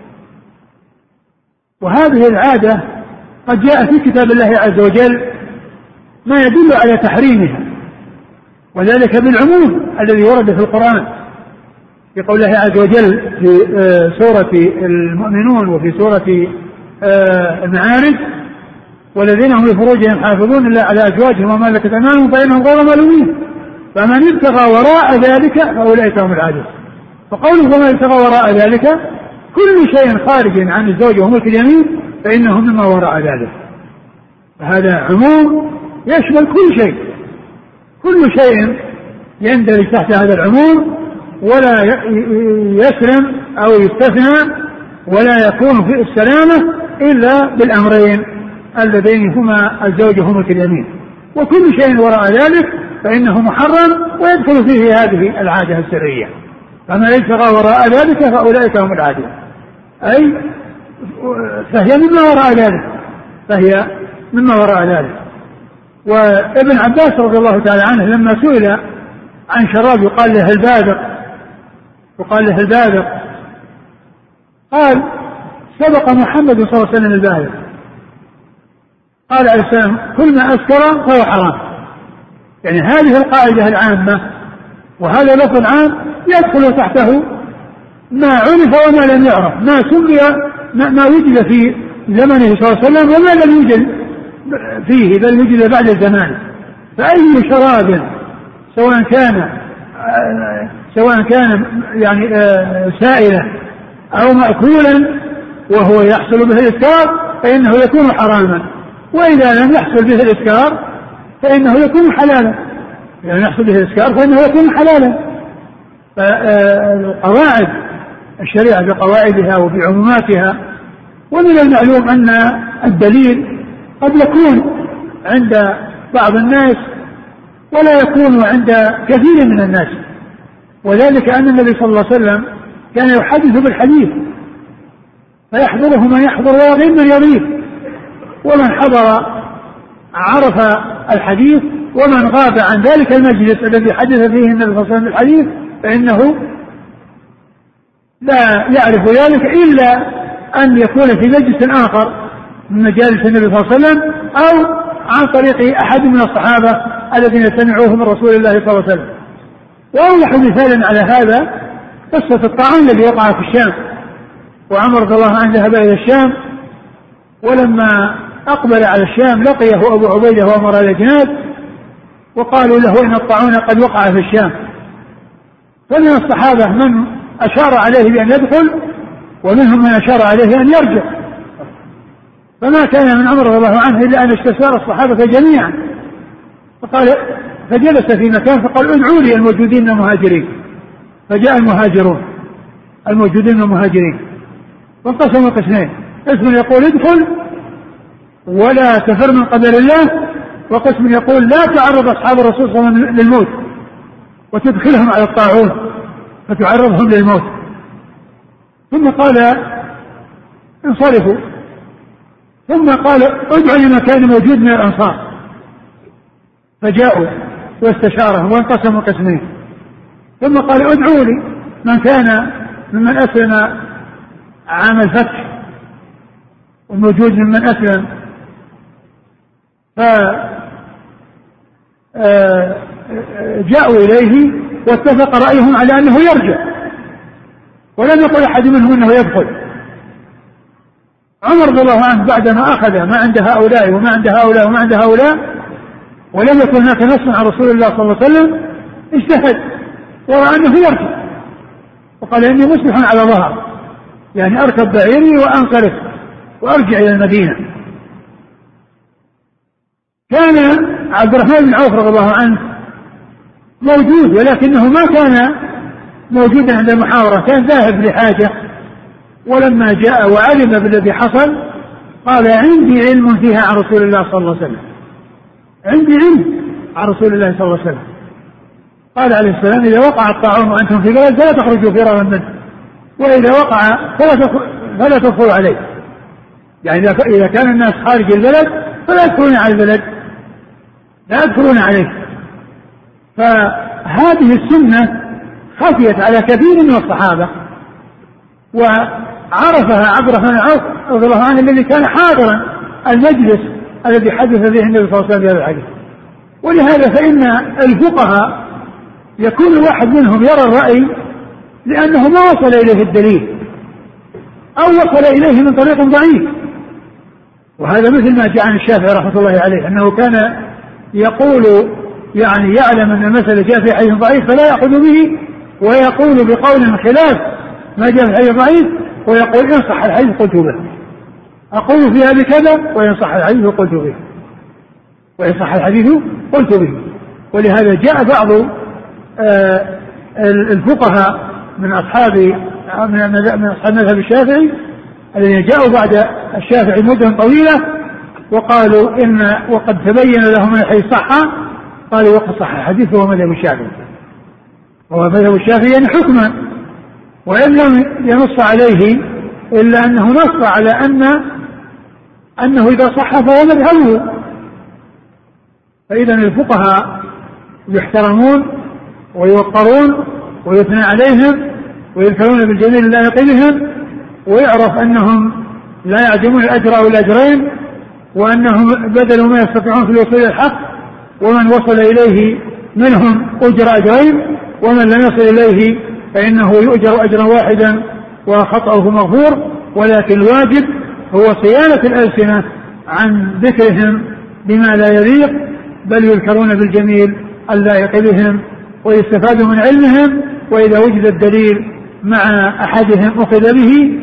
وهذه العادة قد جاء في كتاب الله عز وجل ما يدل على تحريمها، وذلك بالعموم الذي ورد في القرآن في قول الله عز وجل في سورة المؤمنون وفي سورة المعارج: والذين هم لفروجهم حافظون إلا على أزواجهم وما ملكت أيمانهم فإنهم غير ملومين فمن ابتغى وراء ذلك فأولئك هم العادون. فقوله فمن ابتغى وراء ذلك كل شيء خارج عن الزوج وملك اليمين فإنه مما وراء ذلك، فهذا عموم يشمل كل شيء، كل شيء يندرج تحت هذا العموم، ولا يسلم أو يستثنى ولا يكون في السلامة إلا بالأمرين اللذين هما الزوج وملك اليمين، وكل شيء وراء ذلك فإنه محرم ويدخل فيه هذه العادة السرية. فمن ابتغى وراء ذلك فأولئك هم العادون، أي فهي مما وراء ذلك، فهي مما وراء ذلك. وابن عباس رضي الله تعالى عنه لما سئل عن شراب يقال له البادق يقال له البادق قال: سبق محمد صلى الله عليه وسلم البادق. قال عليه السلام: كل ما أسكر فهو حرام. يعني هذه القاعدة العامة وهذا لفظ عام يدخل تحته ما عرف وما لم يعرف، ما سمي ما وجد في زمنه صلى الله عليه وسلم وما لم يوجد فيه بل وجد بعد الزمان. فأي شراب سواء كان سواء كان يعني سائلا أو مأكولا وهو يحصل به الإسكار فإنه يكون حراما، وإذا لم يحصل به الإسكار فإنه يكون حلالا، يعني يحصل به الإسكار فإنه يكون حلالا. فالقواعد الشريعة بقواعدها وبعموماتها. ومن المعلوم أن الدليل قد يكون عند بعض الناس ولا يكون عند كثير من الناس، وذلك أن النبي صلى الله عليه وسلم كان يحدث بالحديث فيحضره من يحضر ويغيب من يغيب، ومن حضر عرف الحديث، ومن غاب عن ذلك المجلس الذي حدث فيه النبي صلى الله عليه وسلم بالحديث فإنه لا يعرف ذلك إلا أن يكون في مجلس آخر من مجالس النبي صلى الله عليه وسلم أو عن طريق أحد من الصحابة الذين سمعوه من رسول الله صلى الله عليه وسلم. وأوضح مثالا على هذا قصة الطاعون الذي وقع في الشام، وعمر رضي الله عنه ذهب إلى الشام، ولما أقبل على الشام لقيه أبو عبيدة وأمر الأجناد وقالوا له إن الطاعون قد وقع في الشام. فمن الصحابة من أشار عليه بأن يدخل ومنهم من أشار عليه أن يرجع، فما كان من عمر رضي الله عنه إلا أن استشار الصحابة جميعا، فقال فجلس في مكان فقال: ادعوا لي الموجودين من المهاجرين. فجاء المهاجرون الموجودين من المهاجرين وانقسموا قسمين: قسم يقول ادخل ولا تفر من قدر الله، وقسم يقول لا تعرض أصحاب الرسول صلى الله عليه وسلم للموت وتدخلهم على الطاعون فتعرضهم للموت. ثم قال: انصرفوا. ثم قال: ادعوا لمكان موجود من الأنصار. فجاءوا واستشارهم وانقسموا قسمين. ثم قال: ادعوا لي من كان ممن أسلم عام الفتح وموجود ممن أسلم. فجاءوا إليه واتفق رأيهم على أنه يرجع، ولم يقل أحد منهم أنه يدخل. عمر رضي الله عنه بعدما أخذ ما عند هؤلاء وما عند هؤلاء وما عند هؤلاء ولم يكن هناك نص عن رسول الله صلى الله عليه وسلم اجتهد ورأى أنه يرجع، وقال: إني مصبح على ظهر، يعني أركب بعيري وأنصرف وأرجع إلى المدينة. كان عبد الرحمن بن عوف رضي الله عنه موجود، ولكنه ما كان موجودا عند المحاورة، كان ذاهب لحاجة. ولما جاء وعلم بالذي حصل قال: عندي علم فيها عن رسول الله صلى الله عليه وسلم، عندي علم عن رسول الله صلى الله عليه وسلم. قال عليه السلام: إذا وقع الطاعون وأنتم في بلد فلا تخرجوا فرارا منه، وإذا وقع فلا تدخلوا عليه. يعني إذا كان الناس خارج البلد فلا يدخلون على البلد، لا يدخلون عليه. فهذه السنة خفيت على كثير من الصحابة وعرفها عبد الرحمن بن عوف رضي الله عنه الذي كان حاضرا المجلس الذي حدث به النبي صلى الله عليه وسلم بهذا الحديث. ولهذا فإن الفقهاء يكون واحد منهم يرى الرأي لأنه ما وصل إليه الدليل أو وصل إليه من طريق ضعيف، وهذا مثل ما جاء عن الشافعي رحمة الله عليه أنه كان يقول يعني يعلم أن المسألة جاء في حديث ضعيف فلا يأخذ به، ويقول بقول خلاف ما جاء في حديث ضعيف ويقول إن صح الحديث قلت به، أقول فيها بكذا وإن صح الحديث قلت به، وإن صح الحديث قلت به. ولهذا جاء بعض آه الفقهاء من أصحاب من أصحاب المذهب الشافعي الذين جاءوا بعد الشافعي مدة طويلة وقالوا إن وقد تبين لهم من الحديث صح، قالوا وقد صح الحديث هو مذهب الشافعي، وهو مذهب الشافعي يعني حكما، وإن لم ينص عليه إلا أنه نص على أن أنه إذا صح فهو مذهبه. فإذا الفقهاء يحترمون ويوقرون ويثنى عليهم ويذكرون بالجميل اللائق بهم، ويعرف أنهم لا يعدمون الأجر أو الأجرين، وأنهم بذلوا ما يستطيعون في الوصول إلى الحق، ومن وصل إليه منهم أجر أجرين، ومن لم يصل إليه فإنه يؤجر أجرا واحدا وخطأه مغفور. ولكن الواجب هو صيانة الألسنة عن ذكرهم بما لا يليق، بل يذكرون بالجميل اللائق بهم ويستفاد من علمهم، وإذا وجد الدليل مع أحدهم أخذ به،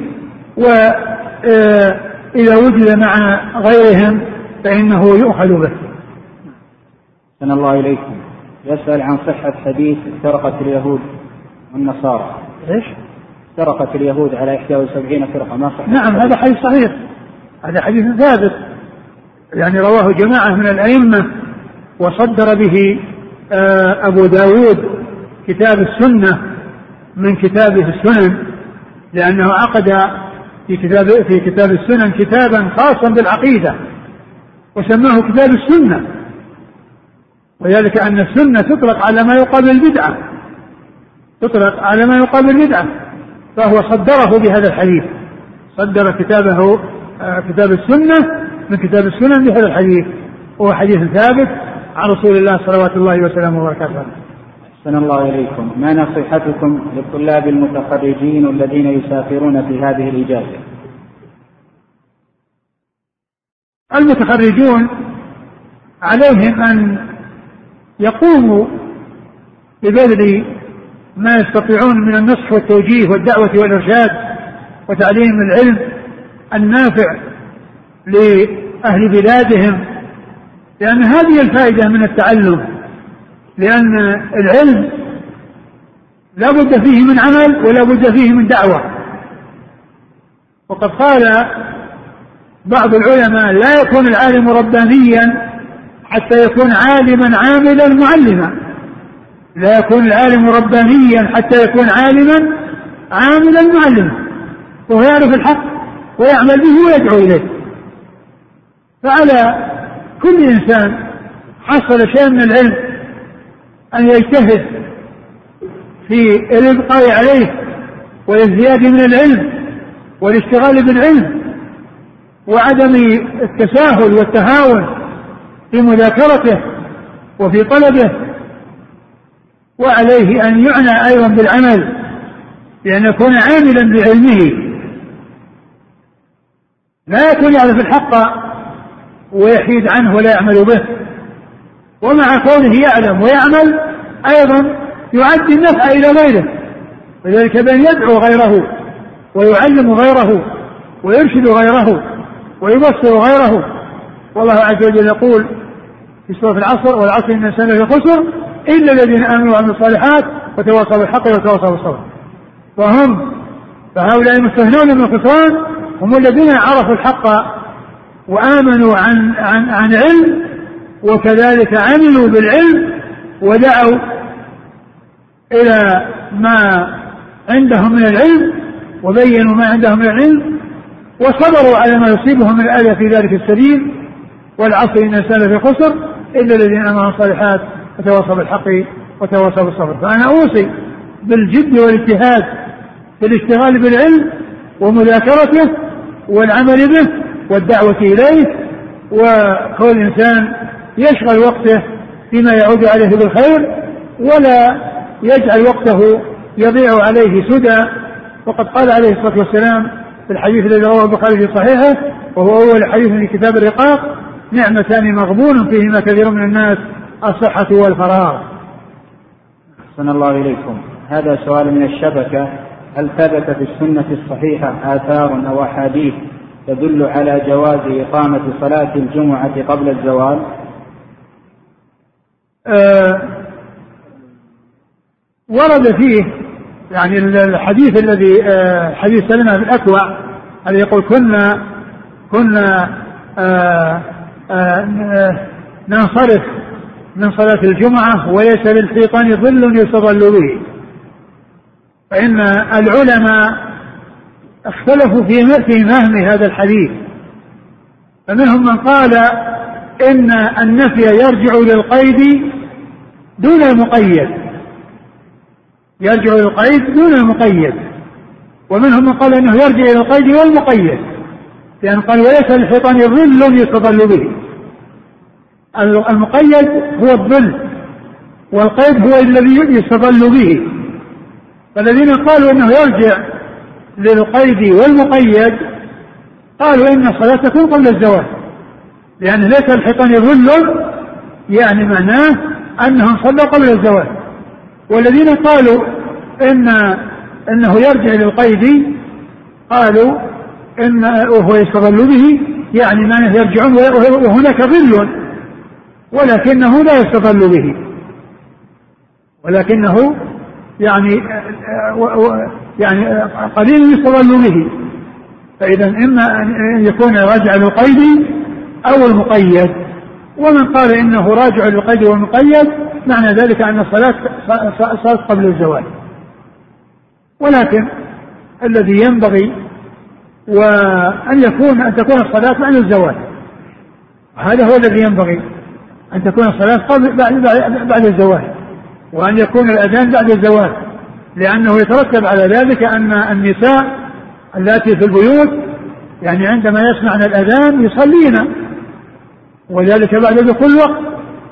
وإذا وجد مع غيرهم فإنه يؤخذ به. سن الله إليكم. يسأل عن صحة حديث افترقت اليهود والنصارى. إيش؟ افترقت اليهود على إحدى وسبعين فرقة، ما صحيح؟ نعم هذا حديث صحيح، هذا حديث ثابت، يعني رواه جماعة من الأئمة وصدر به أبو داود كتاب السنة من كتابه السنن، لأنه عقد في كتاب في كتاب السنن كتابا خاصا بالعقيدة وسماه كتاب السنة، وذلك أن السنة تطلق على ما يقابل البدعة، تطلق على ما يقابل البدعة، فهو صدره بهذا الحديث، صدر كتابه كتاب السنة من كتاب السنن بهذا الحديث، وهو حديث ثابت عن رسول الله صلوات الله وسلامه وبركاته. أحسن الله إليكم. ما نصيحتكم للطلاب المتخرجين الذين يسافرون في هذه الإجازة؟ المتخرجون عليهم أن يقوموا ببذل ما يستطيعون من النصح والتوجيه والدعوة والإرشاد وتعليم العلم النافع لأهل بلادهم، لأن هذه الفائدة من التعلم، لأن العلم لا بد فيه من عمل ولا بد فيه من دعوة. وقد قال بعض العلماء لا يكون العالم ربانيا حتى يكون عالما عاملا معلما، لا يكون العالم ربانيا حتى يكون عالما عاملا معلما، وهو يعرف الحق ويعمل به ويدعو إليه. فعلى كل إنسان حصل شيء من العلم أن يجتهد في الإبقاء عليه والازدياد من العلم والاشتغال بالعلم، وعدم التساهل والتهاون في مذاكرته وفي طلبه. وعليه أن يعنى أيضا بالعمل، لأن يكون عاملا بعلمه، لا يكون يعرف الحق ويحيد عنه ولا يعمل به، ومع كونه يعلم ويعمل أيضا يؤدي النفع إلى غيره، وذلك بأن يدعو غيره ويعلم غيره ويرشد غيره ويبصر غيره. والله عز وجل يقول في سورة العصر: والعصر إن الإنسان لفي خسر إلا الذين آمنوا وعملوا الصالحات وتواصوا بالحق وتواصوا بالصبر. فهم فهؤلاء المستثنون من الخسران هم الذين عرفوا الحق وآمنوا عن, عن, عن علم، وكذلك عملوا بالعلم ودعوا إلى ما عندهم من العلم وبينوا ما عندهم من العلم، وصبروا على ما يصيبهم من الأذى في ذلك السبيل. والعصر إن الإنسان لفي خسر إلا الذين آمنوا الصالحات وتواصوا بالحق وتواصوا بالصبر. فأنا أوصي بالجد والاجتهاد بالاشتغال بالعلم ومذاكرته والعمل به والدعوة إليه، وكل إنسان يشغل وقته فيما يعود عليه بالخير ولا يجعل وقته يضيع عليه سدى. وقد قال عليه الصلاة والسلام في الحديث الذي رواه البخاري في صحيحه وهو أول حديث في كتاب الرقاق: نعمتان مغبون فيهما كثير من الناس، الصحة والفراغ. أحسن الله إليكم. هذا سؤال من الشبكة: هل ثبت في السنة الصحيحة آثار أو أحاديث تدل على جواز إقامة صلاة الجمعة قبل الزوال؟ أه ورد فيه يعني الحديث الذي أه حديث سلمة بن الأكوع الذي يقول كنا كنا أه أه ننصرف من صلاة الجمعة وليس للحيطان ظل يستظل به. فإن العلماء اختلفوا في فهم هذا الحديث، فمنهم من قال إن النفي يرجع للقيد دون المقيد، يرجع للقيد دون المقيد، ومنهم من قال إنه يرجع إلى القيد والمقيد، لأن قال وليس للحيطان ظل يستظل به. المقيد هو الظل والقيد هو الذي يستظل به. فالذين قالوا إنه يرجع للقيد والمقيد قالوا إن الصلاة تكون قبل الزوال، لأن ليس الحيطان ظل يعني معناه أنهم صلوا قبل الزوال. والذين قالوا إن إنه يرجع للقيد قالوا إن وهو يستظل به يعني معناه يرجعون وهناك ظل ولكنه لا يستظل به، ولكنه يعني يعني قليل يستظل به. فإذا إما أن يكون راجع للقيد أو المقيد. ومن قال إنه راجع للقيد والمقيد معنى ذلك أن الصلاة صارت قبل الزوال. ولكن الذي ينبغي وأن يكون أن تكون الصلاة بعد الزوال، هذا هو الذي ينبغي، أن تكون الصلاة قبل بعد, بعد الزوال، وأن يكون الأذان بعد الزوال، لأنه يترتب على ذلك أن النساء اللاتي في البيوت يعني عندما يسمعن الأذان يصلين، وذلك بعد دخول الوقت.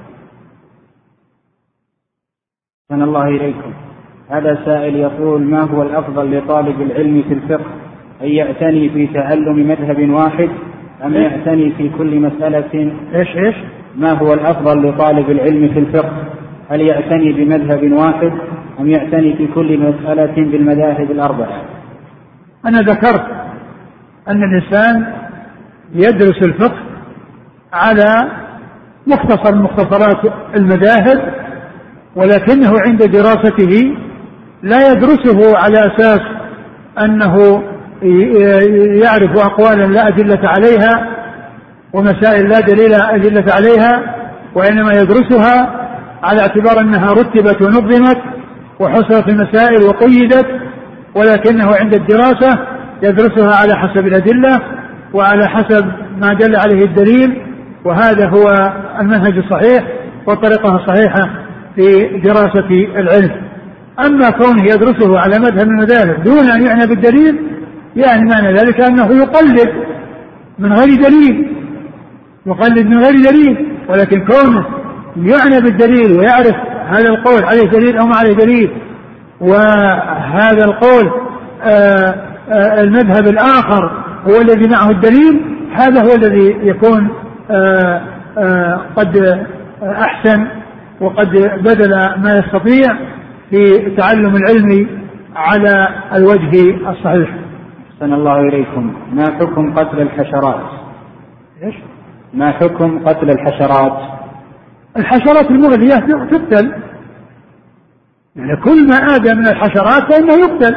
أحسن الله إليكم. هذا سائل يقول: ما هو الأفضل لطالب العلم في الفقه، أن يعتني في تعلم مذهب واحد أم يعتني في كل مسألة؟ إيش إيش؟ ما هو الأفضل لطالب العلم في الفقه، هل يعتني بمذهب واحد أم يعتني في كل مسألة بالمذاهب الأربعة؟ أنا ذكرت أن الإنسان يدرس الفقه على مختصر مختصرات المذاهب، ولكنه عند دراسته لا يدرسه على أساس أنه يعرف أقوالا لا أدلة عليها ومسائل لا دليل أدلة عليها، وإنما يدرسها على اعتبار أنها رتبت ونظمت وحصرت المسائل وقيدت، ولكنه عند الدراسة يدرسها على حسب الأدلة وعلى حسب ما دل عليه الدليل. وهذا هو المنهج الصحيح والطريقة الصحيحة في دراسة العلم. أما كونه يدرسه على مذهب من المذاهب دون أن يعنى بالدليل يعني معنى ذلك أنه يقلد من غير دليل، يقلد من غير دليل. ولكن كونه يعنى بالدليل ويعرف هذا القول عليه دليل أو ما عليه دليل، وهذا القول آآ آآ المذهب الآخر هو الذي معه الدليل، هذا هو الذي يكون آآ آآ قد أحسن وقد بذل ما يستطيع في تعلم العلم على الوجه الصحيح. أحسن الله إليكم. ما حكم قتل الحشرات؟ إيش؟ ما حكم قتل الحشرات؟ الحشرات المؤذية تقتل، يعني كل ما آذى من الحشرات فإنه يقتل،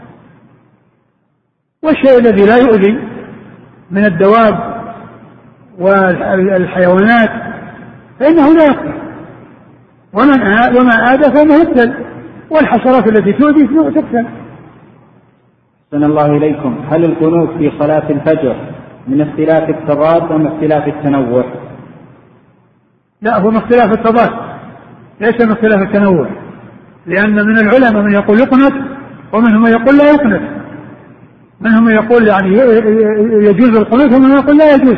والشيء الذي لا يؤذي من الدواب والحيوانات فإنه لا يقتل، ومن وما آذى فإنه يقتل، والحشرات التي تؤذي تقتل. أحسن الله إليكم. هل القنوت في صلاة الفجر من اختلاف التضاد أم اختلاف التنوع؟ لا، هو من اختلاف التضاد ليس من اختلاف التنوع، لأن من العلماء من يقول يقنت ومنهم من يقول لا يقنط، منهم من يقول يعني يجوز القنوت ومنهم يقول لا يجوز.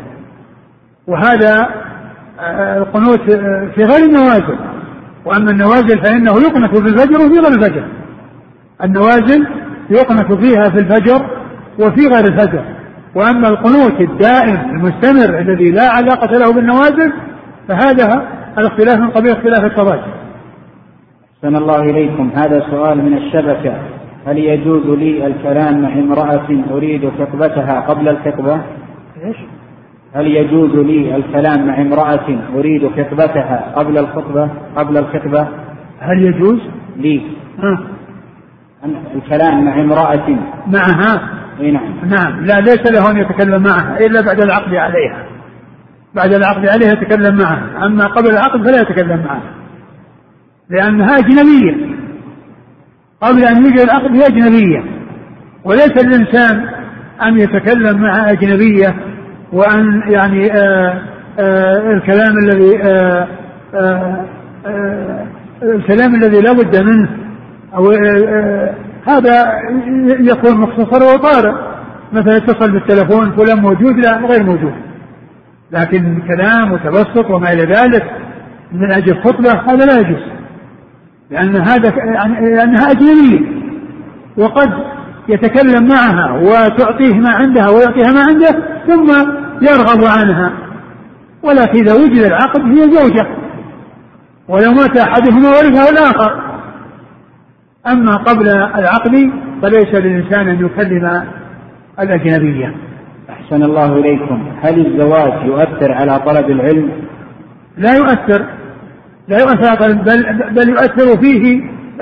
وهذا القنوت في غير النوازل، وأما النوازل فإنه يقنط في الفجر وفي غير الفجر. النوازل يقنط فيها في الفجر وفي غير الفجر، وأما القنوت الدائم المستمر الذي لا علاقة له بالنوازل فهذا الاختلاف من قبيل اختلاف التضاد. أحسن الله إليكم. هذا سؤال من الشبكة: هل يجوز لي الكلام مع امرأة أريد خطبتها قبل الخطبة؟ إيش؟ هل يجوز لي الكلام مع امرأة أريد خطبتها قبل الخطبة قبل الخطبة؟ هل يجوز لي ها؟ الكلام مع امرأة معها؟ نعم. نعم، لا ليس له أن يتكلم معها إلا بعد العقد عليها، بعد العقد عليها يتكلم معها، أما قبل العقد فلا يتكلم معها لأنها أجنبية. قبل أن يجي العقد هي أجنبية، وليس الإنسان أن يتكلم مع أجنبية وأن يعني آآ آآ الكلام الذي آآ آآ آآ الكلام الذي لا بد منه أو هذا يكون مختصر وطارئ، مثلا اتصل بالتلفون فلان موجود، لا غير موجود. لكن كلام وتبسط وما إلى ذلك من أجل خطبة هذا لا يجوز، لأن هذا لأنها أجنبية، وقد يتكلم معها وتعطيه ما عندها ويعطيها ما عنده ثم يرغب عنها. ولكن إذا وجد العقد هي زوجة، ولو مات أحدهما ورثه الآخر. أما قبل العقد فليس للإنسان أن يكلم الأجنبية. أحسن الله إليكم. هل الزواج يؤثر على طلب العلم؟ لا يؤثر، لا يؤثر بل, بل يؤثر فيه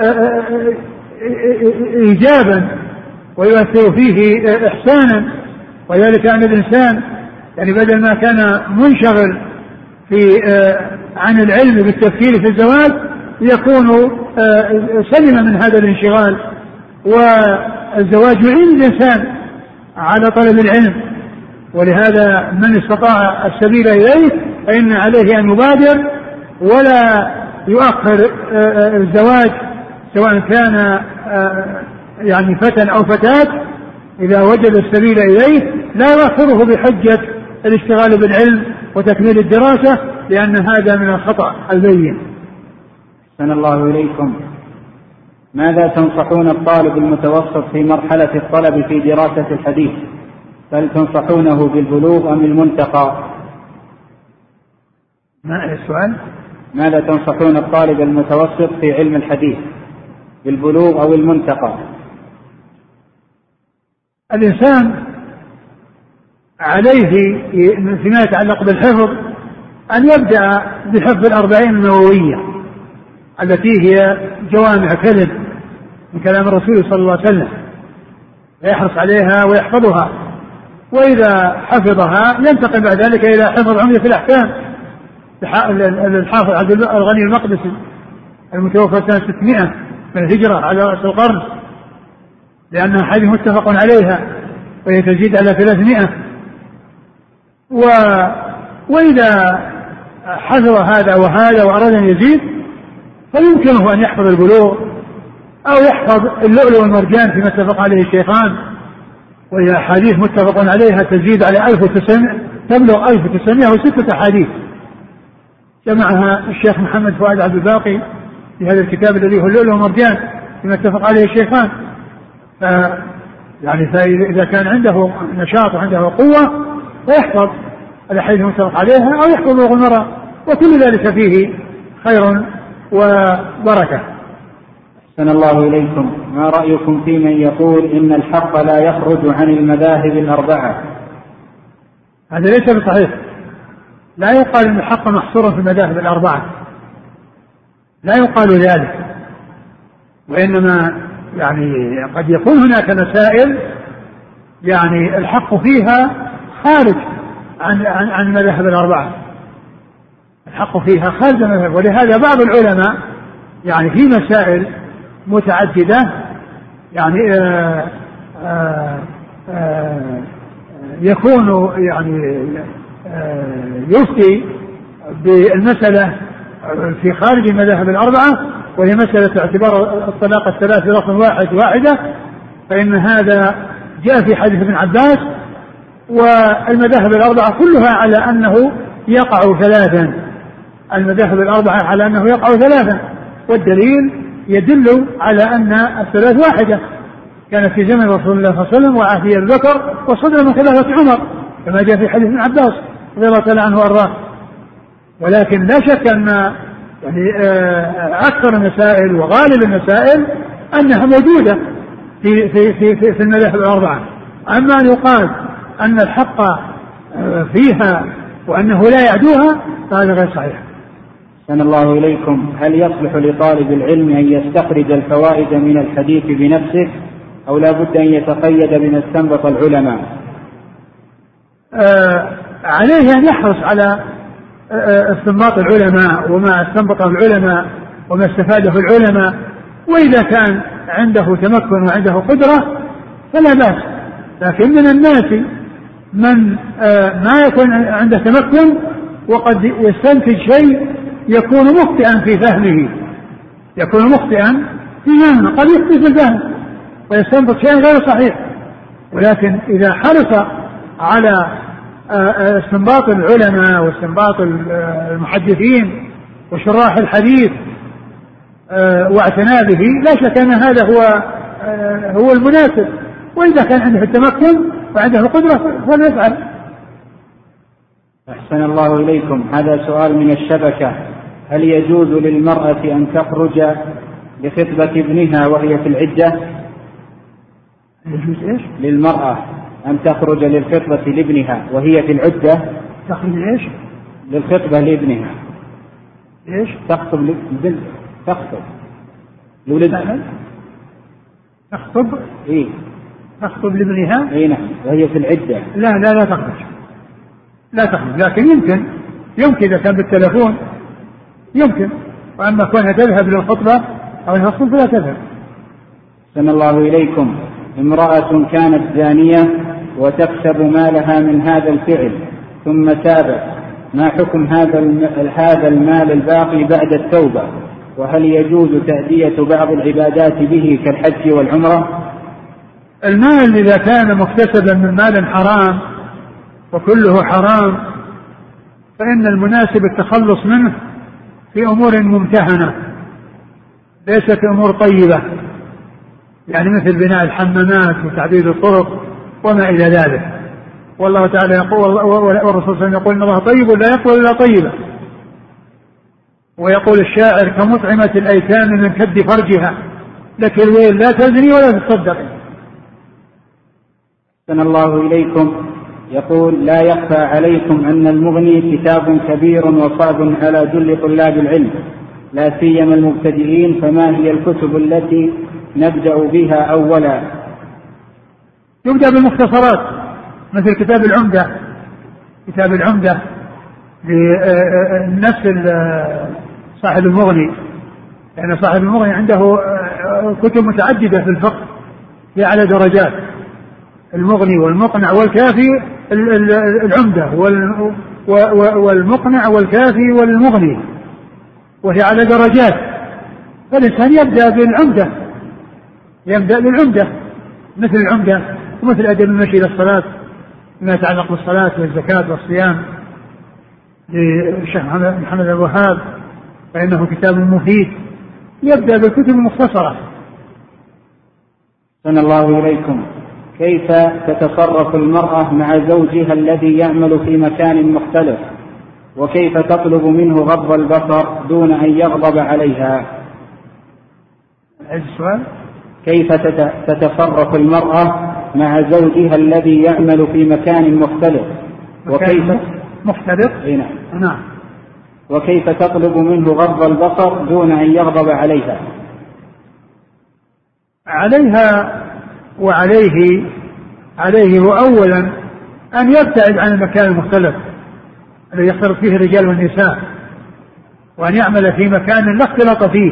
إيجابا ويؤثر فيه إحسانا، وذلك أن الإنسان يعني بدل ما كان منشغل في عن العلم بالتفكير في الزواج يكون سلم من هذا الانشغال. والزواج يعين الإنسان على طلب العلم، ولهذا من استطاع السبيل إليه فإن عليه أن يبادر ولا يؤخر الزواج، سواء كان يعني فتى أو فتاة. إذا وجد السبيل إليه لا يؤخره بحجة الاشتغال بالعلم وتكميل الدراسة، لأن هذا من الخطأ البين. أحسن الله إليكم. ماذا تنصحون الطالب المتوسط في مرحلة الطلب في دراسة الحديث؟ هل تنصحونه بالبلوغ أم المنتقى؟ ما السؤال؟ ماذا تنصحون الطالب المتوسط في علم الحديث، بالبلوغ أو المنتقى؟ الإنسان عليه فيما يتعلق بالحفظ أن يبدأ بحفظ الأربعين النووية التي هي جوامع كلم من كلام الرسول صلى الله عليه وسلم، ويحرص عليها ويحفظها. وإذا حفظها ينتقل بعد ذلك إلى حفظ عمدة الأحكام للحافظ عبد الغني المقدسي المتوفى سنة ستمائة من الهجرة على رأس القرن، لأنها حديث متفق عليها وهي تزيد على ثلاثمائة. و... وإذا حفظ هذا وهذا وأراد أن يزيد فيمكنه أن يحفظ البلوغ أو يحفظ اللؤلؤ والمرجان فيما اتفق عليه الشيخان، وهي أحاديث متفق عليها تزيد على ألف وتسعمائة تبلغ ألف وتسعمائة وستة أحاديث جمعها الشيخ محمد فؤاد عبد الباقي في هذا الكتاب الذي هو اللؤلؤ والمرجان فيما اتفق عليه الشيخان. ف يعني فإذا كان عنده نشاط وعنده قوة فيحفظ الأحاديث المتفق عليها أو يحفظ بلوغ المرأة، وكل ذلك فيه خير وبركة. أحسن الله إليكم. ما رأيكم في من يقول إن الحق لا يخرج عن المذاهب الأربعة؟ هذا ليس بصحيح. لا يقال إن الحق محصور في المذاهب الأربعة، لا يقال ذلك، وإنما يعني قد يكون هناك مسائل يعني الحق فيها خارج عن عن عن المذاهب الأربعة، الحق فيها خارج عن المذاهب. ولهذا بعض العلماء يعني في مسائل متعددة يعني آآ آآ آآ يكون يعني يفتي بالمسألة في خارج المذاهب الأربعة، وهي مسألة اعتبار الطلاق الثلاث بلفظ واحد واحدة، فإن هذا جاء في حديث ابن عباس. والمذاهب الأربعة كلها على أنه يقع ثلاثا، المذاهب الأربعة على أنه يقع ثلاثا، والدليل يدل على أن الثلاث واحدة كانت في زمن رسول الله صلى الله عليه وسلم وعافية الذكر وصدر من خلافة عمر كما جاء في حديث ابن عباس رضي الله تعالى عنه وارضاه. ولكن لا شك أن يعني أكثر المسائل وغالب المسائل أنها موجودة في في في في, في المذاهب الأربعة. أما أن يقال أن الحق فيها وأنه لا يعدوها فهذا غير صحيح. أحسن الله إليكم. هل يصلح لطالب العلم أن يستخرج الفوائد من الحديث بنفسه أو لا بد أن يتقيد بما استنبط العلماء؟ آه عليه أن يحرص على آه استنباط العلماء وما استنبطه العلماء وما استفاده العلماء، وإذا كان عنده تمكن وعنده قدرة فلا بأس. لكن من الناس من آه ما يكون عنده تمكن وقد يستنتج شيء يكون مخطئا في فهمه يكون مخطئا في فهمه قد يخطئ في الفهم ويستنبط شيء غير صحيح. ولكن إذا حرص على استنباط العلماء واستنباط المحدثين وشراح الحديث واعتنى به لا شك أن هذا هو هو المناسب. وإذا كان عنده التمكن وعنده القدرة فليفعل. أحسن الله إليكم. هذا سؤال من الشبكة. هل يجوز للمرأة أن تخرج لخطبة ابنها وهي في العدة؟ يجوز إيش؟ للمرأة أن تخرج للخطبة لابنها وهي في العدة. تخرج إيش؟ للخطبة لابنها. إيش؟ تخطب لابن تخطب لولدها. تخطب؟ إيه. تخطب لابنها؟ إيه نعم وهي في العدة. لا لا لا تخرج لا تخرج لكن يمكن يمكن إذا كان بالتلفون يمكن. وأما كونها تذهب للخطبة أو الخطبة فلا تذهب. أحسن الله إليكم. امرأة كانت زانية وتكسب مالها من هذا الفعل ثم تابت، ما حكم هذا هذا المال الباقي بعد التوبة؟ وهل يجوز تأدية بعض العبادات به كالحج والعمرة؟ المال إذا كان مكتسبا من مال حرام وكله حرام فإن المناسب التخلص منه في أمور ممتهنة ليست أمور طيبة، يعني مثل بناء الحمامات وتعديل الطرق وما إلى ذلك. والله تعالى يقول والرسول صلى الله عليه وسلم يقول إن الله طيب لا يقبل إلا طيبا. ويقول الشاعر كمطعمة الأيتام من كد فرجها لك الويل لا تزني ولا تصدقي. أحسن الله إليكم. يقول لا يخفى عليكم أن المغني كتاب كبير وصعب على جل طلاب العلم لا سيما المبتدئين، فما هي الكتب التي نبدأ بها أولا؟ يبدأ بالمختصرات مثل كتاب العمدة كتاب العمدة لنفس صاحب المغني، لأن يعني صاحب المغني عنده كتب متعددة في الفقه في على درجات، المغني والمقنع والكافي العمدة والمقنع والكافي والمغني، وهي على درجات. فالإنسان يبدأ بالعمدة يبدأ بالعمدة مثل العمدة ومثل أدب المشي إلى الصلاة ما يتعلق بالصلاة والزكاة والصيام للشيخ محمد الوهاب فإنه كتاب مفيد. يبدأ بالكتب المختصرة. أحسن الله إليكم. كيف تتصرف المرأة مع زوجها الذي يعمل في مكان مختلف، وكيف تطلب منه غض البصر دون أن يغضب عليها؟ السؤال كيف تتصرف المرأة مع زوجها الذي يعمل في مكان مختلف وكيف مختلف هنا. نعم. وكيف تطلب منه غض البصر دون أن يغضب عليها؟ عليها وعليه عليه هو أولا أن يبتعد عن المكان المختلف الذي يختلط فيه الرجال والنساء، وأن يعمل في مكان لا اختلاط فيه.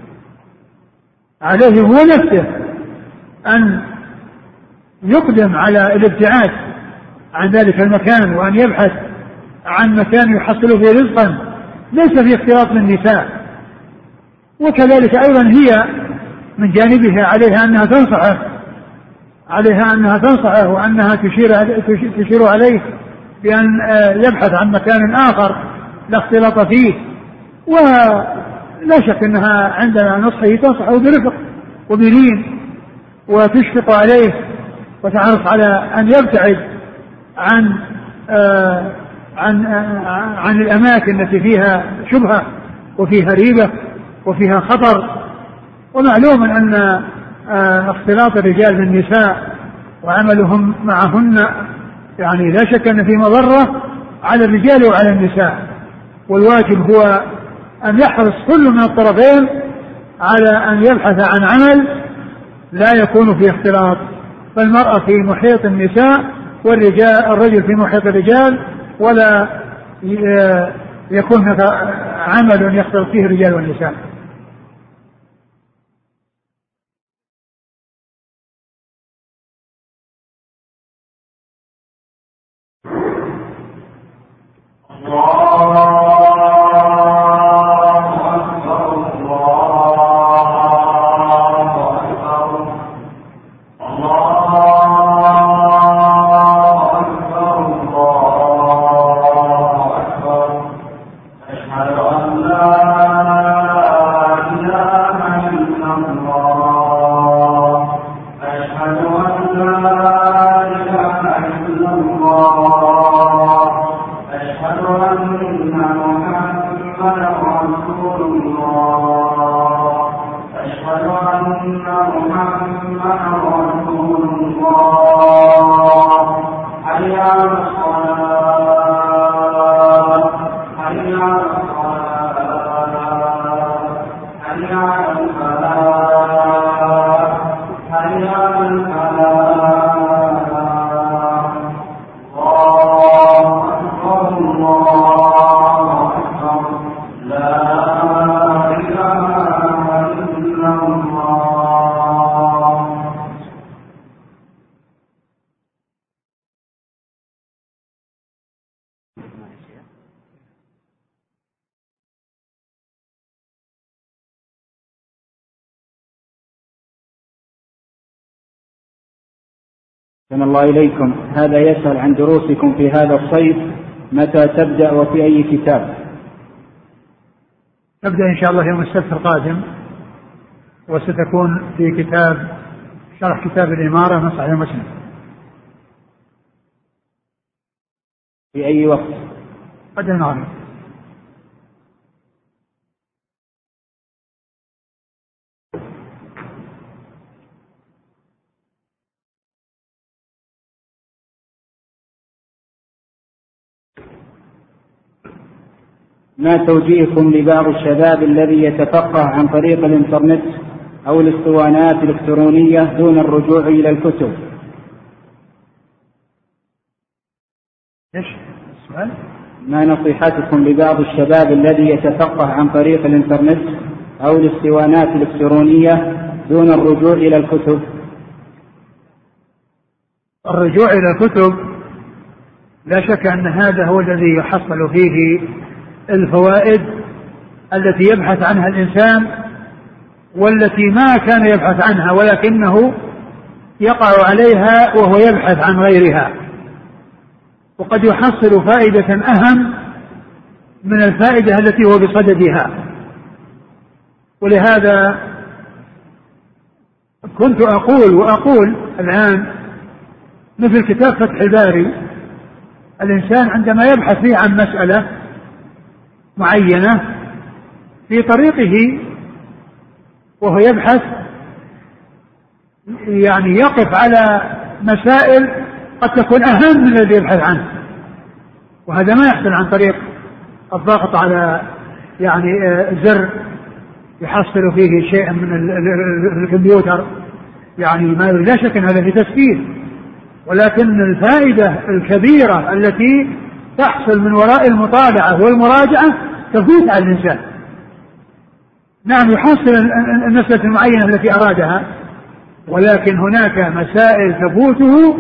عليه هو نفسه أن يقدم على الابتعاد عن ذلك المكان، وأن يبحث عن مكان يحصل فيه رزقا ليس فيه اختلاط بالنساء. وكذلك أيضا هي من جانبها عليها أنها تنصحه عليها أنها تنصحه وأنها تشير تشير عليه بأن يبحث عن مكان آخر لا اختلاط فيه. ولا شك أنها عندما نصحه تنصحه برفق وبلين وتشفق عليه وتحرص على أن يبتعد عن آه عن آه عن الأماكن التي فيها شبهة وفيها ريبة وفيها خطر. ومعلوم أن آه اختلاط الرجال بالنساء وعملهم معهن يعني لا شك أن في مضرة على الرجال وعلى النساء، والواجب هو أن يحرص كل من الطرفين على أن يبحث عن عمل لا يكون فيه اختلاط، فالمرأة في محيط النساء والرجال الرجل في محيط الرجال، ولا يكون هناك عمل يختلط فيه الرجال والنساء. أحسن الله إليكم. هذا يسأل عن دروسكم في هذا الصيف، متى تبدأ وفي أي كتاب؟ تبدأ إن شاء الله يوم السبت القادم، وستكون في كتاب شرح كتاب الإمارة من صحيح مسلم. في أي وقت؟ قد المغرب. ما توجيهكم لبعض الشباب الذي يتفقه عن طريق الإنترنت أو الاسطوانات الإلكترونية دون الرجوع إلى الكتب؟ إيش السؤال؟ ما نصيحتكم لبعض الشباب الذي يتفقه عن طريق الإنترنت أو الاسطوانات الإلكترونية دون الرجوع إلى الكتب؟ الرجوع إلى الكتب لا شك أن هذا هو الذي يحصل فيه الفوائد التي يبحث عنها الإنسان، والتي ما كان يبحث عنها ولكنه يقع عليها وهو يبحث عن غيرها، وقد يحصل فائدة أهم من الفائدة التي هو بصددها. ولهذا كنت أقول وأقول الآن مثل كتاب فتح الباري، الإنسان عندما يبحث فيه عن مسألة معينة في طريقه وهو يبحث يعني يقف على مسائل قد تكون أهم من الذي يبحث عنه، وهذا ما يحصل عن طريق الضغط على يعني زر يحصل فيه شيء من الكمبيوتر، يعني ما لا شك أن هذا في تسهيل، ولكن الفائدة الكبيرة التي تحصل من وراء المطالعة والمراجعة تفوت على الإنسان. نعم يحصل المسألة المعينة التي أرادها، ولكن هناك مسائل تفوته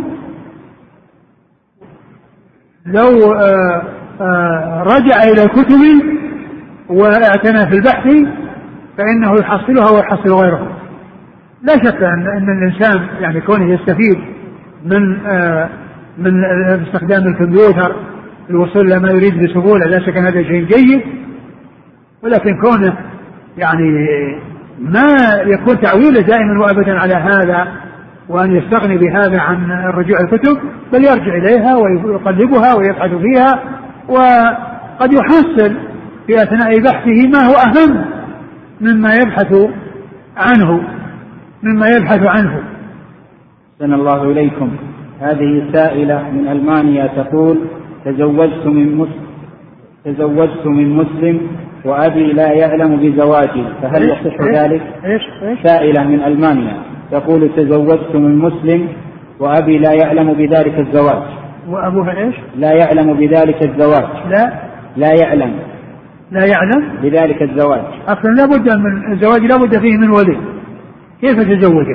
لو آآ آآ رجع إلى الكتب واعتنى في البحث فإنه يحصلها ويحصل غيره. لا شك أن, أن الإنسان يعني كونه يستفيد من آه من استخدام الكمبيوتر الوصول لما يريد بسهولة، لا شك أن هذا شيء جيد، ولكن كونه يعني ما يكون تعويله دائما وأبدا على هذا وأن يستغني بهذا عن الرجوع الكتب، بل يرجع إليها ويقلبها ويبحث فيها، وقد يحصل في أثناء بحثه ما هو أهم مما يبحث عنه مما يبحث عنه. أحسن الله إليكم. هذه سائلة من ألمانيا تقول: تزوجت من مسلم تزوجت من مسلم وأبي لا يعلم بزواجي، فهل يصح ذلك؟ إيش؟ إيش؟ سائلة من ألمانيا تقول: تزوجت من مسلم وأبي لا يعلم بذلك الزواج. وأبوها إيش؟ لا يعلم بذلك الزواج. لا لا يعلم لا يعلم بذلك الزواج. أصلا لا بد من الزواج، لا بد فيه من ولي. كيف تزوجت؟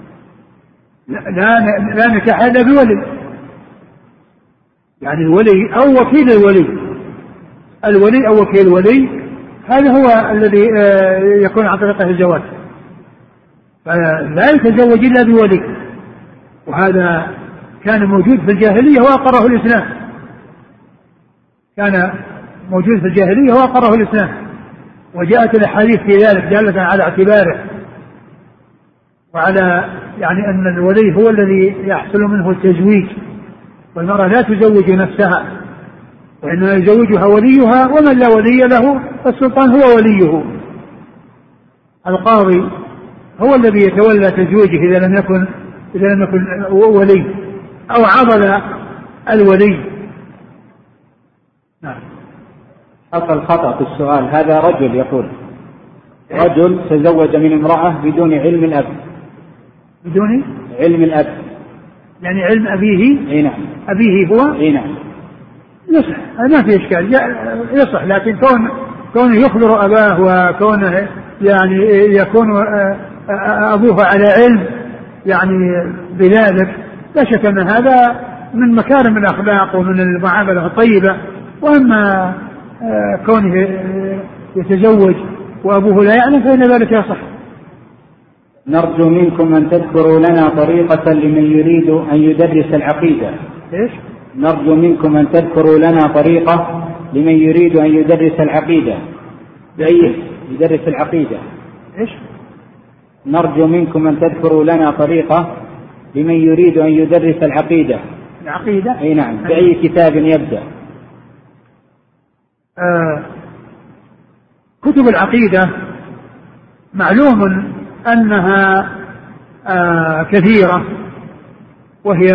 لا لا نكاح إلا بولي، يعني الولي أو وكيل الولي. الولي أو وكيل الولي هذا هو الذي يكون عن طريقه الزواج، فلا يتزوج إلا بولي. وهذا كان موجود في الجاهلية وأقره الإسلام، كان موجود في الجاهلية وأقره الإسلام، وجاءت الأحاديث في ذلك دالة على اعتباره وعلى يعني أن الولي هو الذي يحصل منه التزويج، والمرأة لا تزوج نفسها وإنما يزوجها وليها، ومن لا ولي له فالسلطان هو وليه. القاضي هو الذي يتولى تزويجه إذا لم يكن إذا لم يكن ولي أو عضل الولي. نعم. حصل خطأ في السؤال. هذا رجل يقول: رجل تزوج من امرأة بدون علم الأب. بدون علم الأب يعني علم أبيه؟ اي نعم. أبيه هو؟ اي نعم. يصح، ما في إشكال، يصح، لكن كون كونه يخبر أباه وكونه يعني يكون أبوه على علم يعني بذلك، لا شك أن هذا من مكارم الأخلاق ومن المعاملة الطيبة. وأما كونه يتزوج وأبوه لا يعلم فإن ذلك يصح. نرجو منكم أن تذكروا لنا طريقة لمن يريد أن يدرس العقيدة. إيش؟ نرجو منكم أن تذكروا لنا طريقة لمن يريد أن يدرس العقيدة. بأي يدرس العقيدة؟ إيش؟ نرجو منكم أن تذكروا لنا طريقة لمن يريد أن يدرس العقيدة. العقيدة؟ أي نعم. بأي كتاب يبدأ؟ آه كتب العقيدة معلوم أنها آه كثيرة، وهي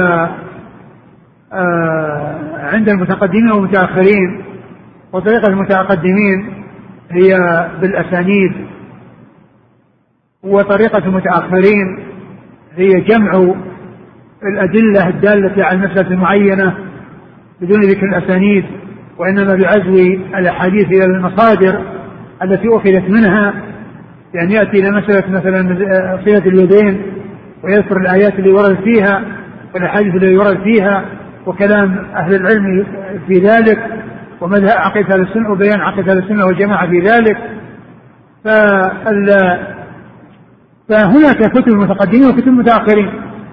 آه عند المتقدمين والمتأخرين، وطريقة المتقدمين هي بالأسانيد، وطريقة المتأخرين هي جمع الأدلة الدالة على المسألة المعينة بدون ذكر الأسانيد، وإنما بعزو الأحاديث إلى المصادر التي أخذت منها، يعني يأتي إلى مسألة مثلا صلة اليدين ويذكر الآيات اللي وردت فيها والأحاديث اللي وردت فيها وكلام أهل العلم في ذلك ومذهب عقيدة أهل السنة وبيان عقيدة أهل السنة والجماعة في ذلك. فهناك كتب المتقدمين وكتب المتأخرين،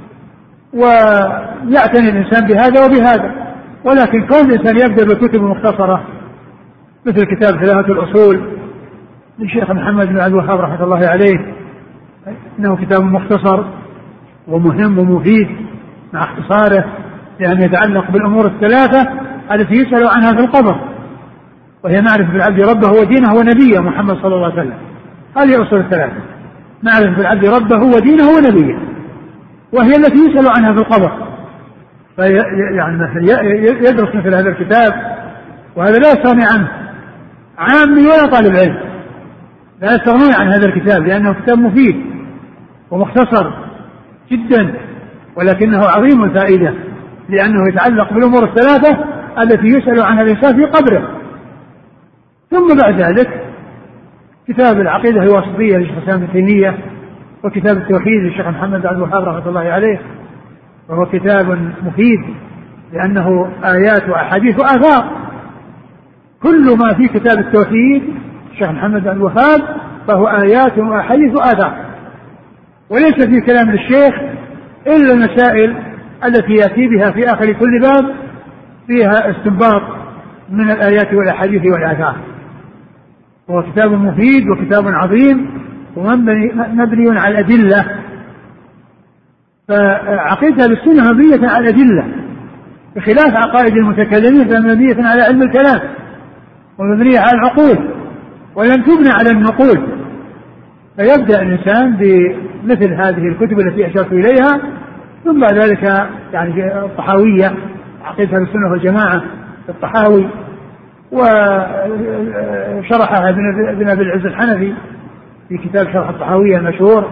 ويعتني الإنسان بهذا وبهذا. ولكن كون الإنسان يبدأ بكتب مختصرة مثل كتاب ثلاثة الأصول للشيخ محمد بن عبد الوهاب رحمه الله عليه، إنه كتاب مختصر ومهم ومفيد مع اختصاره، لأن يتعلق بالأمور الثلاثة التي يسأل عنها في القبر، وهي معرفة العبد ربه ودينه ونبيه محمد صلى الله عليه وسلم. هذه أصول الثلاثة: معرفة العبد ربه ودينه ونبيه، وهي التي يسأل عنها في القبر. يعني يدرس مثل هذا الكتاب، وهذا لا يستغني عنه عامي ولا طالب علم، لا يستغنون عن هذا الكتاب، لأنه كتاب مفيد ومختصر جدا، ولكنه عظيم الفائدة، لأنه يتعلق بالأمور الثلاثة التي يسأل عنها الإنسان في قبره. ثم بعد ذلك كتاب العقيدة الواسطية للشيخ الإسلام ابن تيمية، وكتاب التوحيد للشيخ محمد بن عبد الوهاب رحمه الله عليه، وهو كتاب مفيد لأنه آيات وأحاديث وآثار. كل ما في كتاب التوحيد الشيخ محمد بن عبد الوهاب فهو آيات وأحاديث وآثار، وليس في كلام الشيخ إلا المسائل التي يأتي بها في آخر كل باب فيها استنباط من الآيات والأحاديث والآثار. هو كتاب مفيد وكتاب عظيم ومبني على الأدلة، فعقيدة السنة مبنية على الأدلة بخلاف عقائد المتكلمين فمبنية على علم الكلام ومبنية على العقول ولم تبنى على النقول. فيبدأ الإنسان بمثل هذه الكتب التي أشرت إليها، ثم بعد ذلك يعني الطحاوية عقيدة السنة والجماعة الطحاوي، وشرحها ابن أبي العز الحنفي في كتاب شرح الطحاوية المشهور.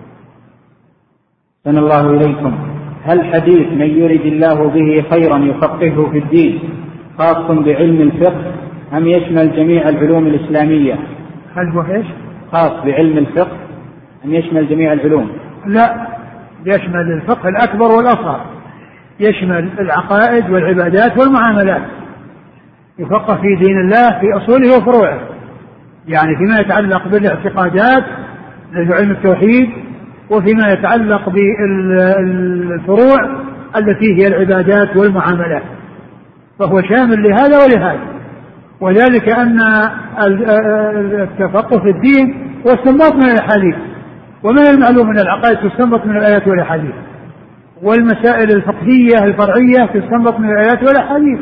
أحسن الله إليكم. هل حديث من يرد الله به خيرا يفقهه في الدين خاص بعلم الفقه أم يشمل جميع العلوم الإسلامية؟ هل هو إيش؟ خاص بعلم الفقه أم يشمل جميع العلوم؟ لا، يشمل الفقه الأكبر والأصغر، يشمل العقائد والعبادات والمعاملات، يفقه في دين الله في أصوله وفروعه، يعني فيما يتعلق بالاعتقادات مثل علم التوحيد، وفيما يتعلق بالفروع التي هي العبادات والمعاملات، فهو شامل لهذا ولهذا. وذلك أن التفقه في الدين واستنباط من الأحاديث، ومن المعلوم من العقائد تستنبط من الآيات والأحاديث، والمسائل الفقهية الفرعية تستنبط من الآيات والأحاديث.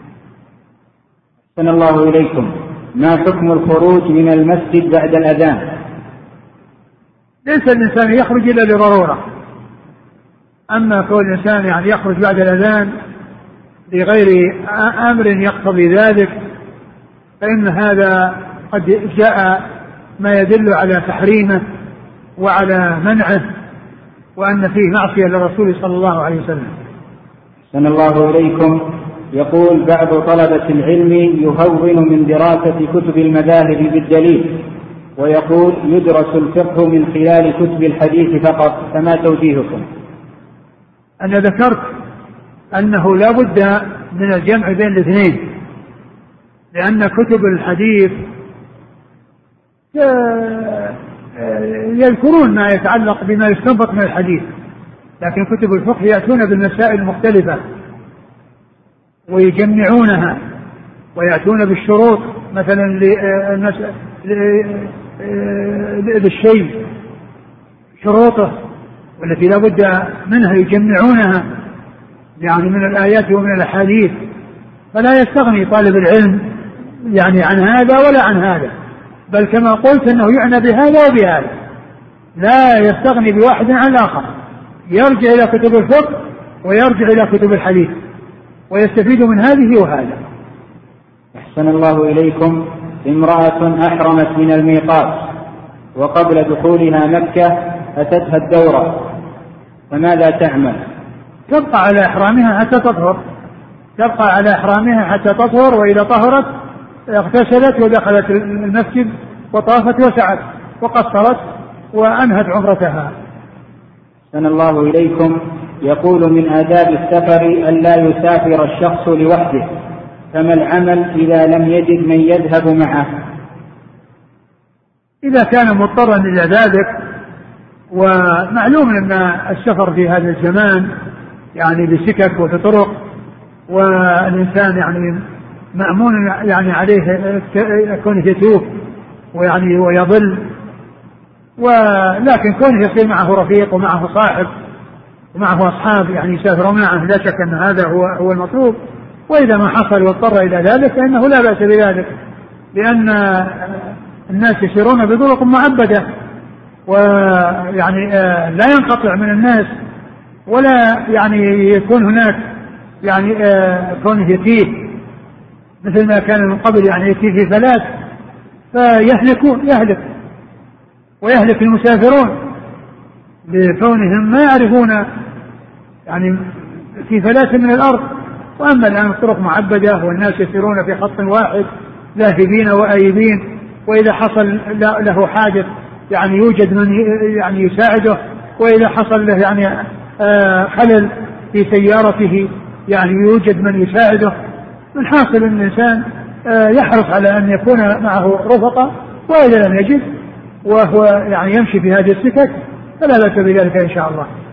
أحسن الله إليكم. ما حكم الخروج من المسجد بعد الأذان؟ ليس الإنسان يخرج إلا لضرورة، أما كون الإنسان يعني يخرج بعد الأذان لغير أمر يقتضي ذلك فإن هذا قد جاء ما يدل على تحريمه وعلى منعه، وأن فيه معصية للرسول صلى الله عليه وسلم. أحسن الله إليكم. يقول بعض طلبة العلم يهون من دراسة كتب المذاهب بالدليل، ويقول يدرس الفقه من خلال كتب الحديث فقط، فما توجيهكم؟ أنا ذكرت أنه لا بد من الجمع بين الاثنين، لأن كتب الحديث يذكرون ما يتعلق بما يستنبط من الحديث، لكن كتب الفقه يأتون بالمسائل المختلفة ويجمعونها ويأتون بالشروط مثلا للشيء شروطه والتي لا بد منها يجمعونها يعني من الآيات ومن الأحاديث، فلا يستغني طالب العلم يعني عن هذا ولا عن هذا، بل كما قلت أنه يعنى بهذا وبهذا، لا يستغني بواحد عن الآخر، يرجع إلى كتب الفقه ويرجع إلى كتب الحديث ويستفيد من هذه وهذا. أحسن الله إليكم. امرأة أحرمت من الميقات وقبل دخولها مكة أتتها الدورة، فماذا تعمل؟ تبقى على إحرامها حتى تطهر، تبقى على إحرامها حتى تطهر، وإذا طهرت اغتسلت ودخلت المسجد وطافت وسعت وقصرت وأنهت عمرتها. أحسن الله إليكم. يقول من آداب السفر أن لا يسافر الشخص لوحده، فما العمل إذا لم يجد من يذهب معه؟ إذا كان مضطرا إلى ذلك، ومعلوم أن السفر في هذا الزمان يعني بسكك وبطرق، والإنسان يعني مأمون يعني عليه كونه يتوب ويعني ويضل، ولكن كونه يصير معه رفيق ومعه صاحب ومعه أصحاب يعني يسافر معه، لا شك أن هذا هو هو المطلوب. وإذا ما حصل واضطر إلى ذلك فإنه لا بأس بذلك، لأن الناس يسيرون بطرق معبدة، ويعني لا ينقطع من الناس، ولا يعني يكون هناك يعني كونه يتيه مثل ما كان من قبل، يعني يتيه في فلات فيهلكون، يهلك ويهلك المسافرون بكونهم ما يعرفون يعني في فلات من الأرض. وأما الآن الطرق معبدة والناس يسيرون في خط واحد لاهبين وآيبين، وإذا حصل له حاجة يعني يوجد من يعني يساعده، وإذا حصل له يعني خلل في سيارته يعني يوجد من يساعده. من حاصل أن الإنسان يحرص على أن يكون معه رفقة، وإذا لم يجد وهو يعني يمشي في هذه السكك فلا بأس بذلك إن شاء الله.